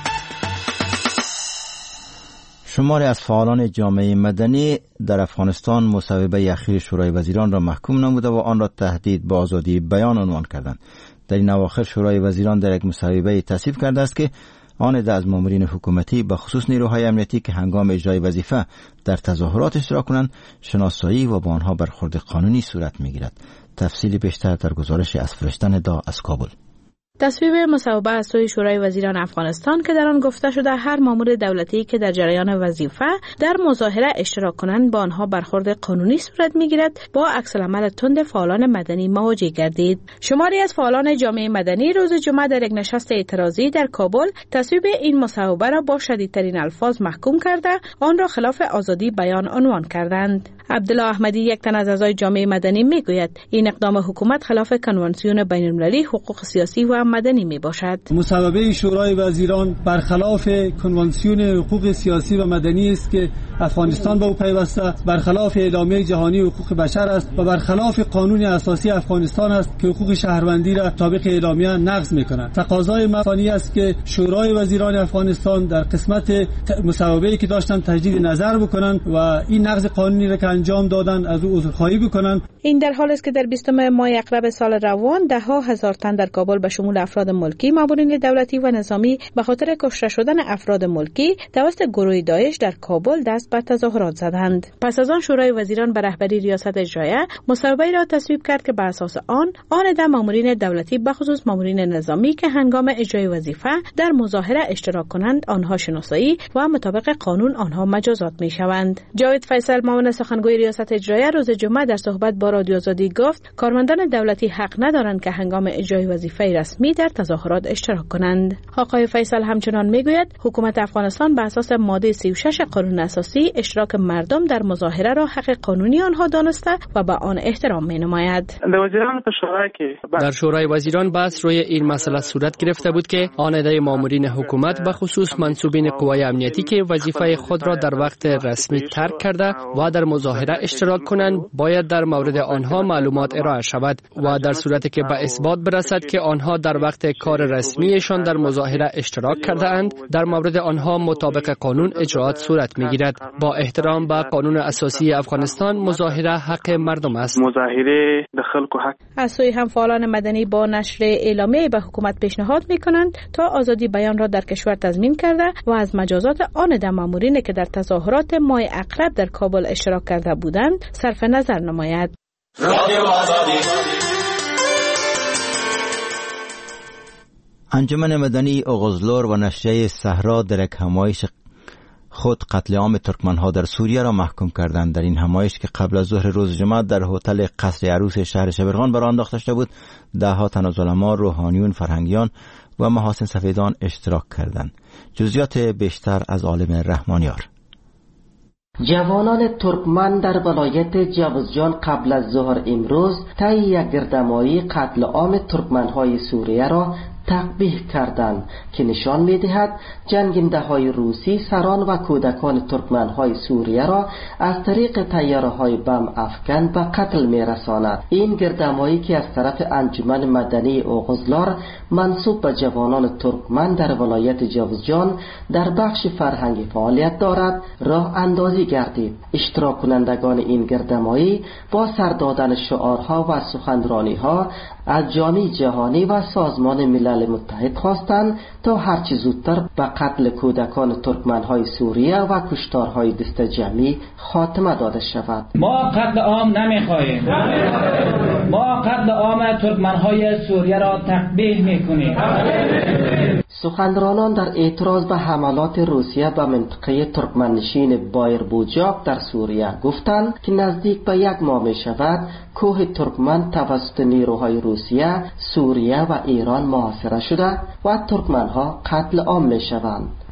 شماری از فعالان جامعه مدنی در افغانستان مصوبه اخیر شورای وزیران را محکوم نموده و آن را تهدید به آزادی بیان عنوان کردند. در این اواخر شورای وزیران در یک مصوبه تصویب کرده است که آن عده از مامورین حکومتی به خصوص نیروهای امنیتی که هنگام اجرای وظیفه در تظاهرات اشتراک کنند شناسایی و با آنها برخورد قانونی صورت می‌گیرد. تفصیلی بیشتر در گزارش از فرشتن دا از کابل. تصویب مصوبه از سوی شورای وزیران افغانستان که در آن گفته شده هر مامور دولتی که در جریان وظیفه در مظاهره اشتراک کنند با آنها برخورد قانونی صورت میگیرد با عکس‌العمل تند فعالان مدنی مواجه گردید. شماری از فعالان جامعه مدنی روز جمعه در یک نشست اعتراضی در کابل تصویب این مصوبه را با شدیدترین الفاظ محکوم کرده آن را خلاف آزادی بیان عنوان کردند. عبدالله احمدی یک تن از اعضای جامعه مدنی میگوید این اقدام حکومت خلاف کنوانسیون بین‌المللی حقوق سیاسی و مدنی می باشد. مصوبه شورای وزیران برخلاف کنوانسیون حقوق سیاسی و مدنی است که افغانستان به او پیوسته، برخلاف اعلامیه جهانی حقوق بشر است و برخلاف قانون اساسی افغانستان است که حقوق شهروندی را طابق اعلامیه نقض می‌کند. تقاضای مفانی است که شورای وزیران افغانستان در قسمت مصوبه‌ای که داشتن تجدید نظر بکنند و این نقض قانونی را که انجام دادن از او عذرخواهی بکنند. این در حالی است که در بیستم ماه اکرب سال روان ده ها هزار تن در کابل به شمول افراد ملکی، مامورین دولتی و نظامی به خاطر کشته شدن افراد ملکی توسط گروه داعش در کابل دست به تظاهرات زدند. پس از آن شورای وزیران به رهبری ریاست اجرایه مصوبه‌ای را تصویب کرد که بر اساس آن آن عده مامورین دولتی به خصوص مامورین نظامی که هنگام اجرای وظیفه در مظاهره اشتراک کنند آنها شناسایی و مطابق قانون آنها مجازات می‌شوند. جاوید فیصل معاون سخنگوی ریاست اجرایه روز جمعه در صحبت با رادیو آزادی گفت کارمندان دولتی حق ندارند که هنگام اجرای وظیفه رسمی در تظاهرات اشتراک کنند. آقای فیصل همچنان میگوید حکومت افغانستان به اساس ماده سی و شش قانون اساسی اشتراک مردم در مظاهره را حق قانونی آنها دانسته و به آن احترام مینماید. در شورای وزیران بحث روی این مسئله صورت گرفته بود که آن عده مامورین حکومت به خصوص منصوبین قوای امنیتی که وظیفه خود را در وقت رسمی ترک کرده و در مظاهره اشتراک کنند باید در مورد آنها معلومات ارائه شود و در صورتی که به اثبات برسد که آنها در وقت کار رسمیشان در مظاهره اشتراک کرده اند در مورد آنها مطابق قانون اجرات صورت میگیرد. با احترام به قانون اساسی افغانستان مظاهره حق مردم است. مظاهره د خلکو حق. از سوی هم فعالان مدنی با نشر اعلامیه به حکومت پیشنهاد میکنند تا آزادی بیان را در کشور تضمین کرده و از مجازات آن عده مامورین که در تظاهرات ماه اکرب در کابل اشتراک کرده بودند صرف نظر نماید. رادیو آزادی. انجمن مدنی اغزلور و نشریه صحرا در یک همایش خود قتل عام ترکمنها در سوریه را محکوم کردند. در این همایش که قبل از ظهر روز جمعه در هتل قصر عروس شهر شبرغان برآن انداخته شده بود، ده ها تن از علما، روحانیون، فرهنگیان و محاسن سفیدان اشتراک کردند. جزئیات بیشتر از عالم رحمانیار. جوانان ترکمن در ولایت جوزجان قبل از ظهر امروز طی یک گردمایی قتل عام ترکمنهای سوریه را تقبیح کردند که نشان می‌دهد جنگنده های روسی سران و کودکان ترکمن های سوریه را از طریق طیاره های بم افکن به قتل می‌رساند. این گردمایی که از طرف انجمن مدنی اوغزلار منسوب به جوانان ترکمن در ولایت جوزجان در بخش فرهنگی فعالیت دارد راه اندازی گردید. اشتراک کنندگان این گردمایی با سر دادن شعارها و سخنرانی‌ها از جامعه جهانی و سازمان ملل متحد خواستند تا هرچه زودتر به قتل کودکان ترکمنهای سوریه و کشتارهای دست جمعی خاتمه داده شود. ما قتل عام نمیخواهیم. ما قتل عام ترکمنهای سوریه را تقبیح میکنیم. سخنرانان در اعتراض به حملات روسیه به منطقه ترکمنشین بایر بوجاک در سوریه گفتند که نزدیک به یک ماه می شود کوه ترکمن توسط نیروهای روسیه، سوریه و ایران محاصره شده و ترکمنها قتل عام می شوند.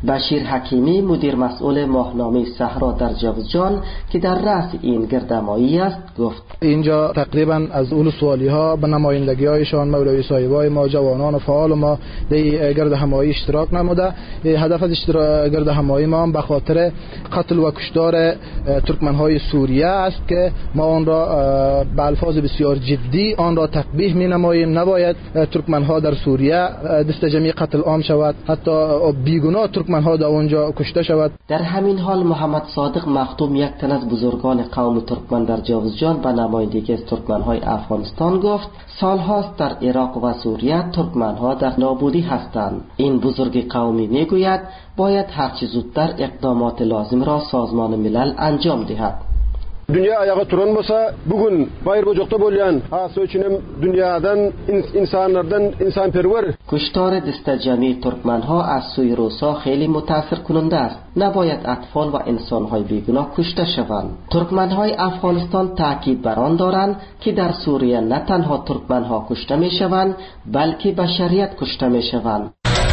بشیر حکیمی مدیر مسئول ماهنامه صحرا در جوزجان که در رأس این گردهمایی است گفت اینجا تقریبا از اول سوالی ها به نمایندگی هایشان مولوی صاحبای ما جوانان و فعال ما در گردهمایی اشتراک نموده. هدف از اشتراک گردهمایی ما به خاطر قتل و کشتار ترکمن های سوریه است که ما آن را به الفاظ بسیار جدی آن را تقبیح می نماییم. نباید ترکمن ها در سوریه دست جمعی قتل عام شود، حتی بیگناه ترکمن ها در اونجا کشته شود. در همین حال محمد صادق مختوم یک تن از بزرگان قوم ترکمن در جوزجان به نمایندگی از ترکمن های افغانستان گفت سال هاست در عراق و سوریه ترکمن ها در نابودی هستند. این بزرگ قومی می گوید باید هرچه زودتر اقدامات لازم را سازمان ملل انجام دهد. Dünya ayağa turan olsa bugün bayır bocakta bolyan asıl için dünyadan insanlardan insanperver. کشتار دستجمعی ترکمن ها از سوی روسا خیلی متاثر کننده است. نباید اطفال و انسان های بیگناه کشته شوند. ترکمن های افغانستان تاکید بر آن دارند که در سوریه نه تنها ترکمن ها کشته می شوند بلکه بشریت کشته می شوند.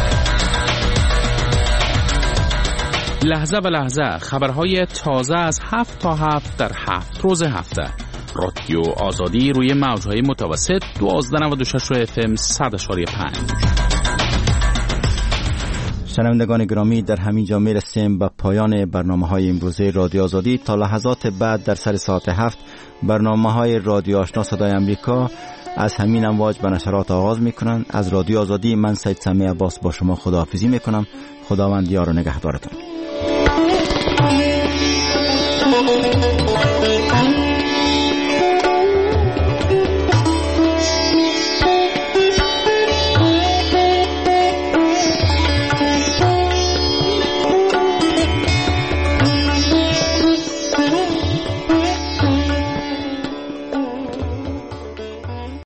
لحظه به لحظه خبرهای تازه از هفت تا هفت در هفت روز هفته. رادیو آزادی روی موجهای متوسط دوازده نود و شش اف ام صد اشاری پنج. شنوندگان گرامی، در همین جا میرسیم به پایان برنامه های امروزه رادیو آزادی. تا لحظات بعد در سر ساعت هفت برنامه های رادیو آشنا صدای امریکا از همین امواج به نشرات آغاز میکنند. از رادیو آزادی من سید سمیع عباس با شما خداحافظی میکنم. خداوند یار و نگهدارتون.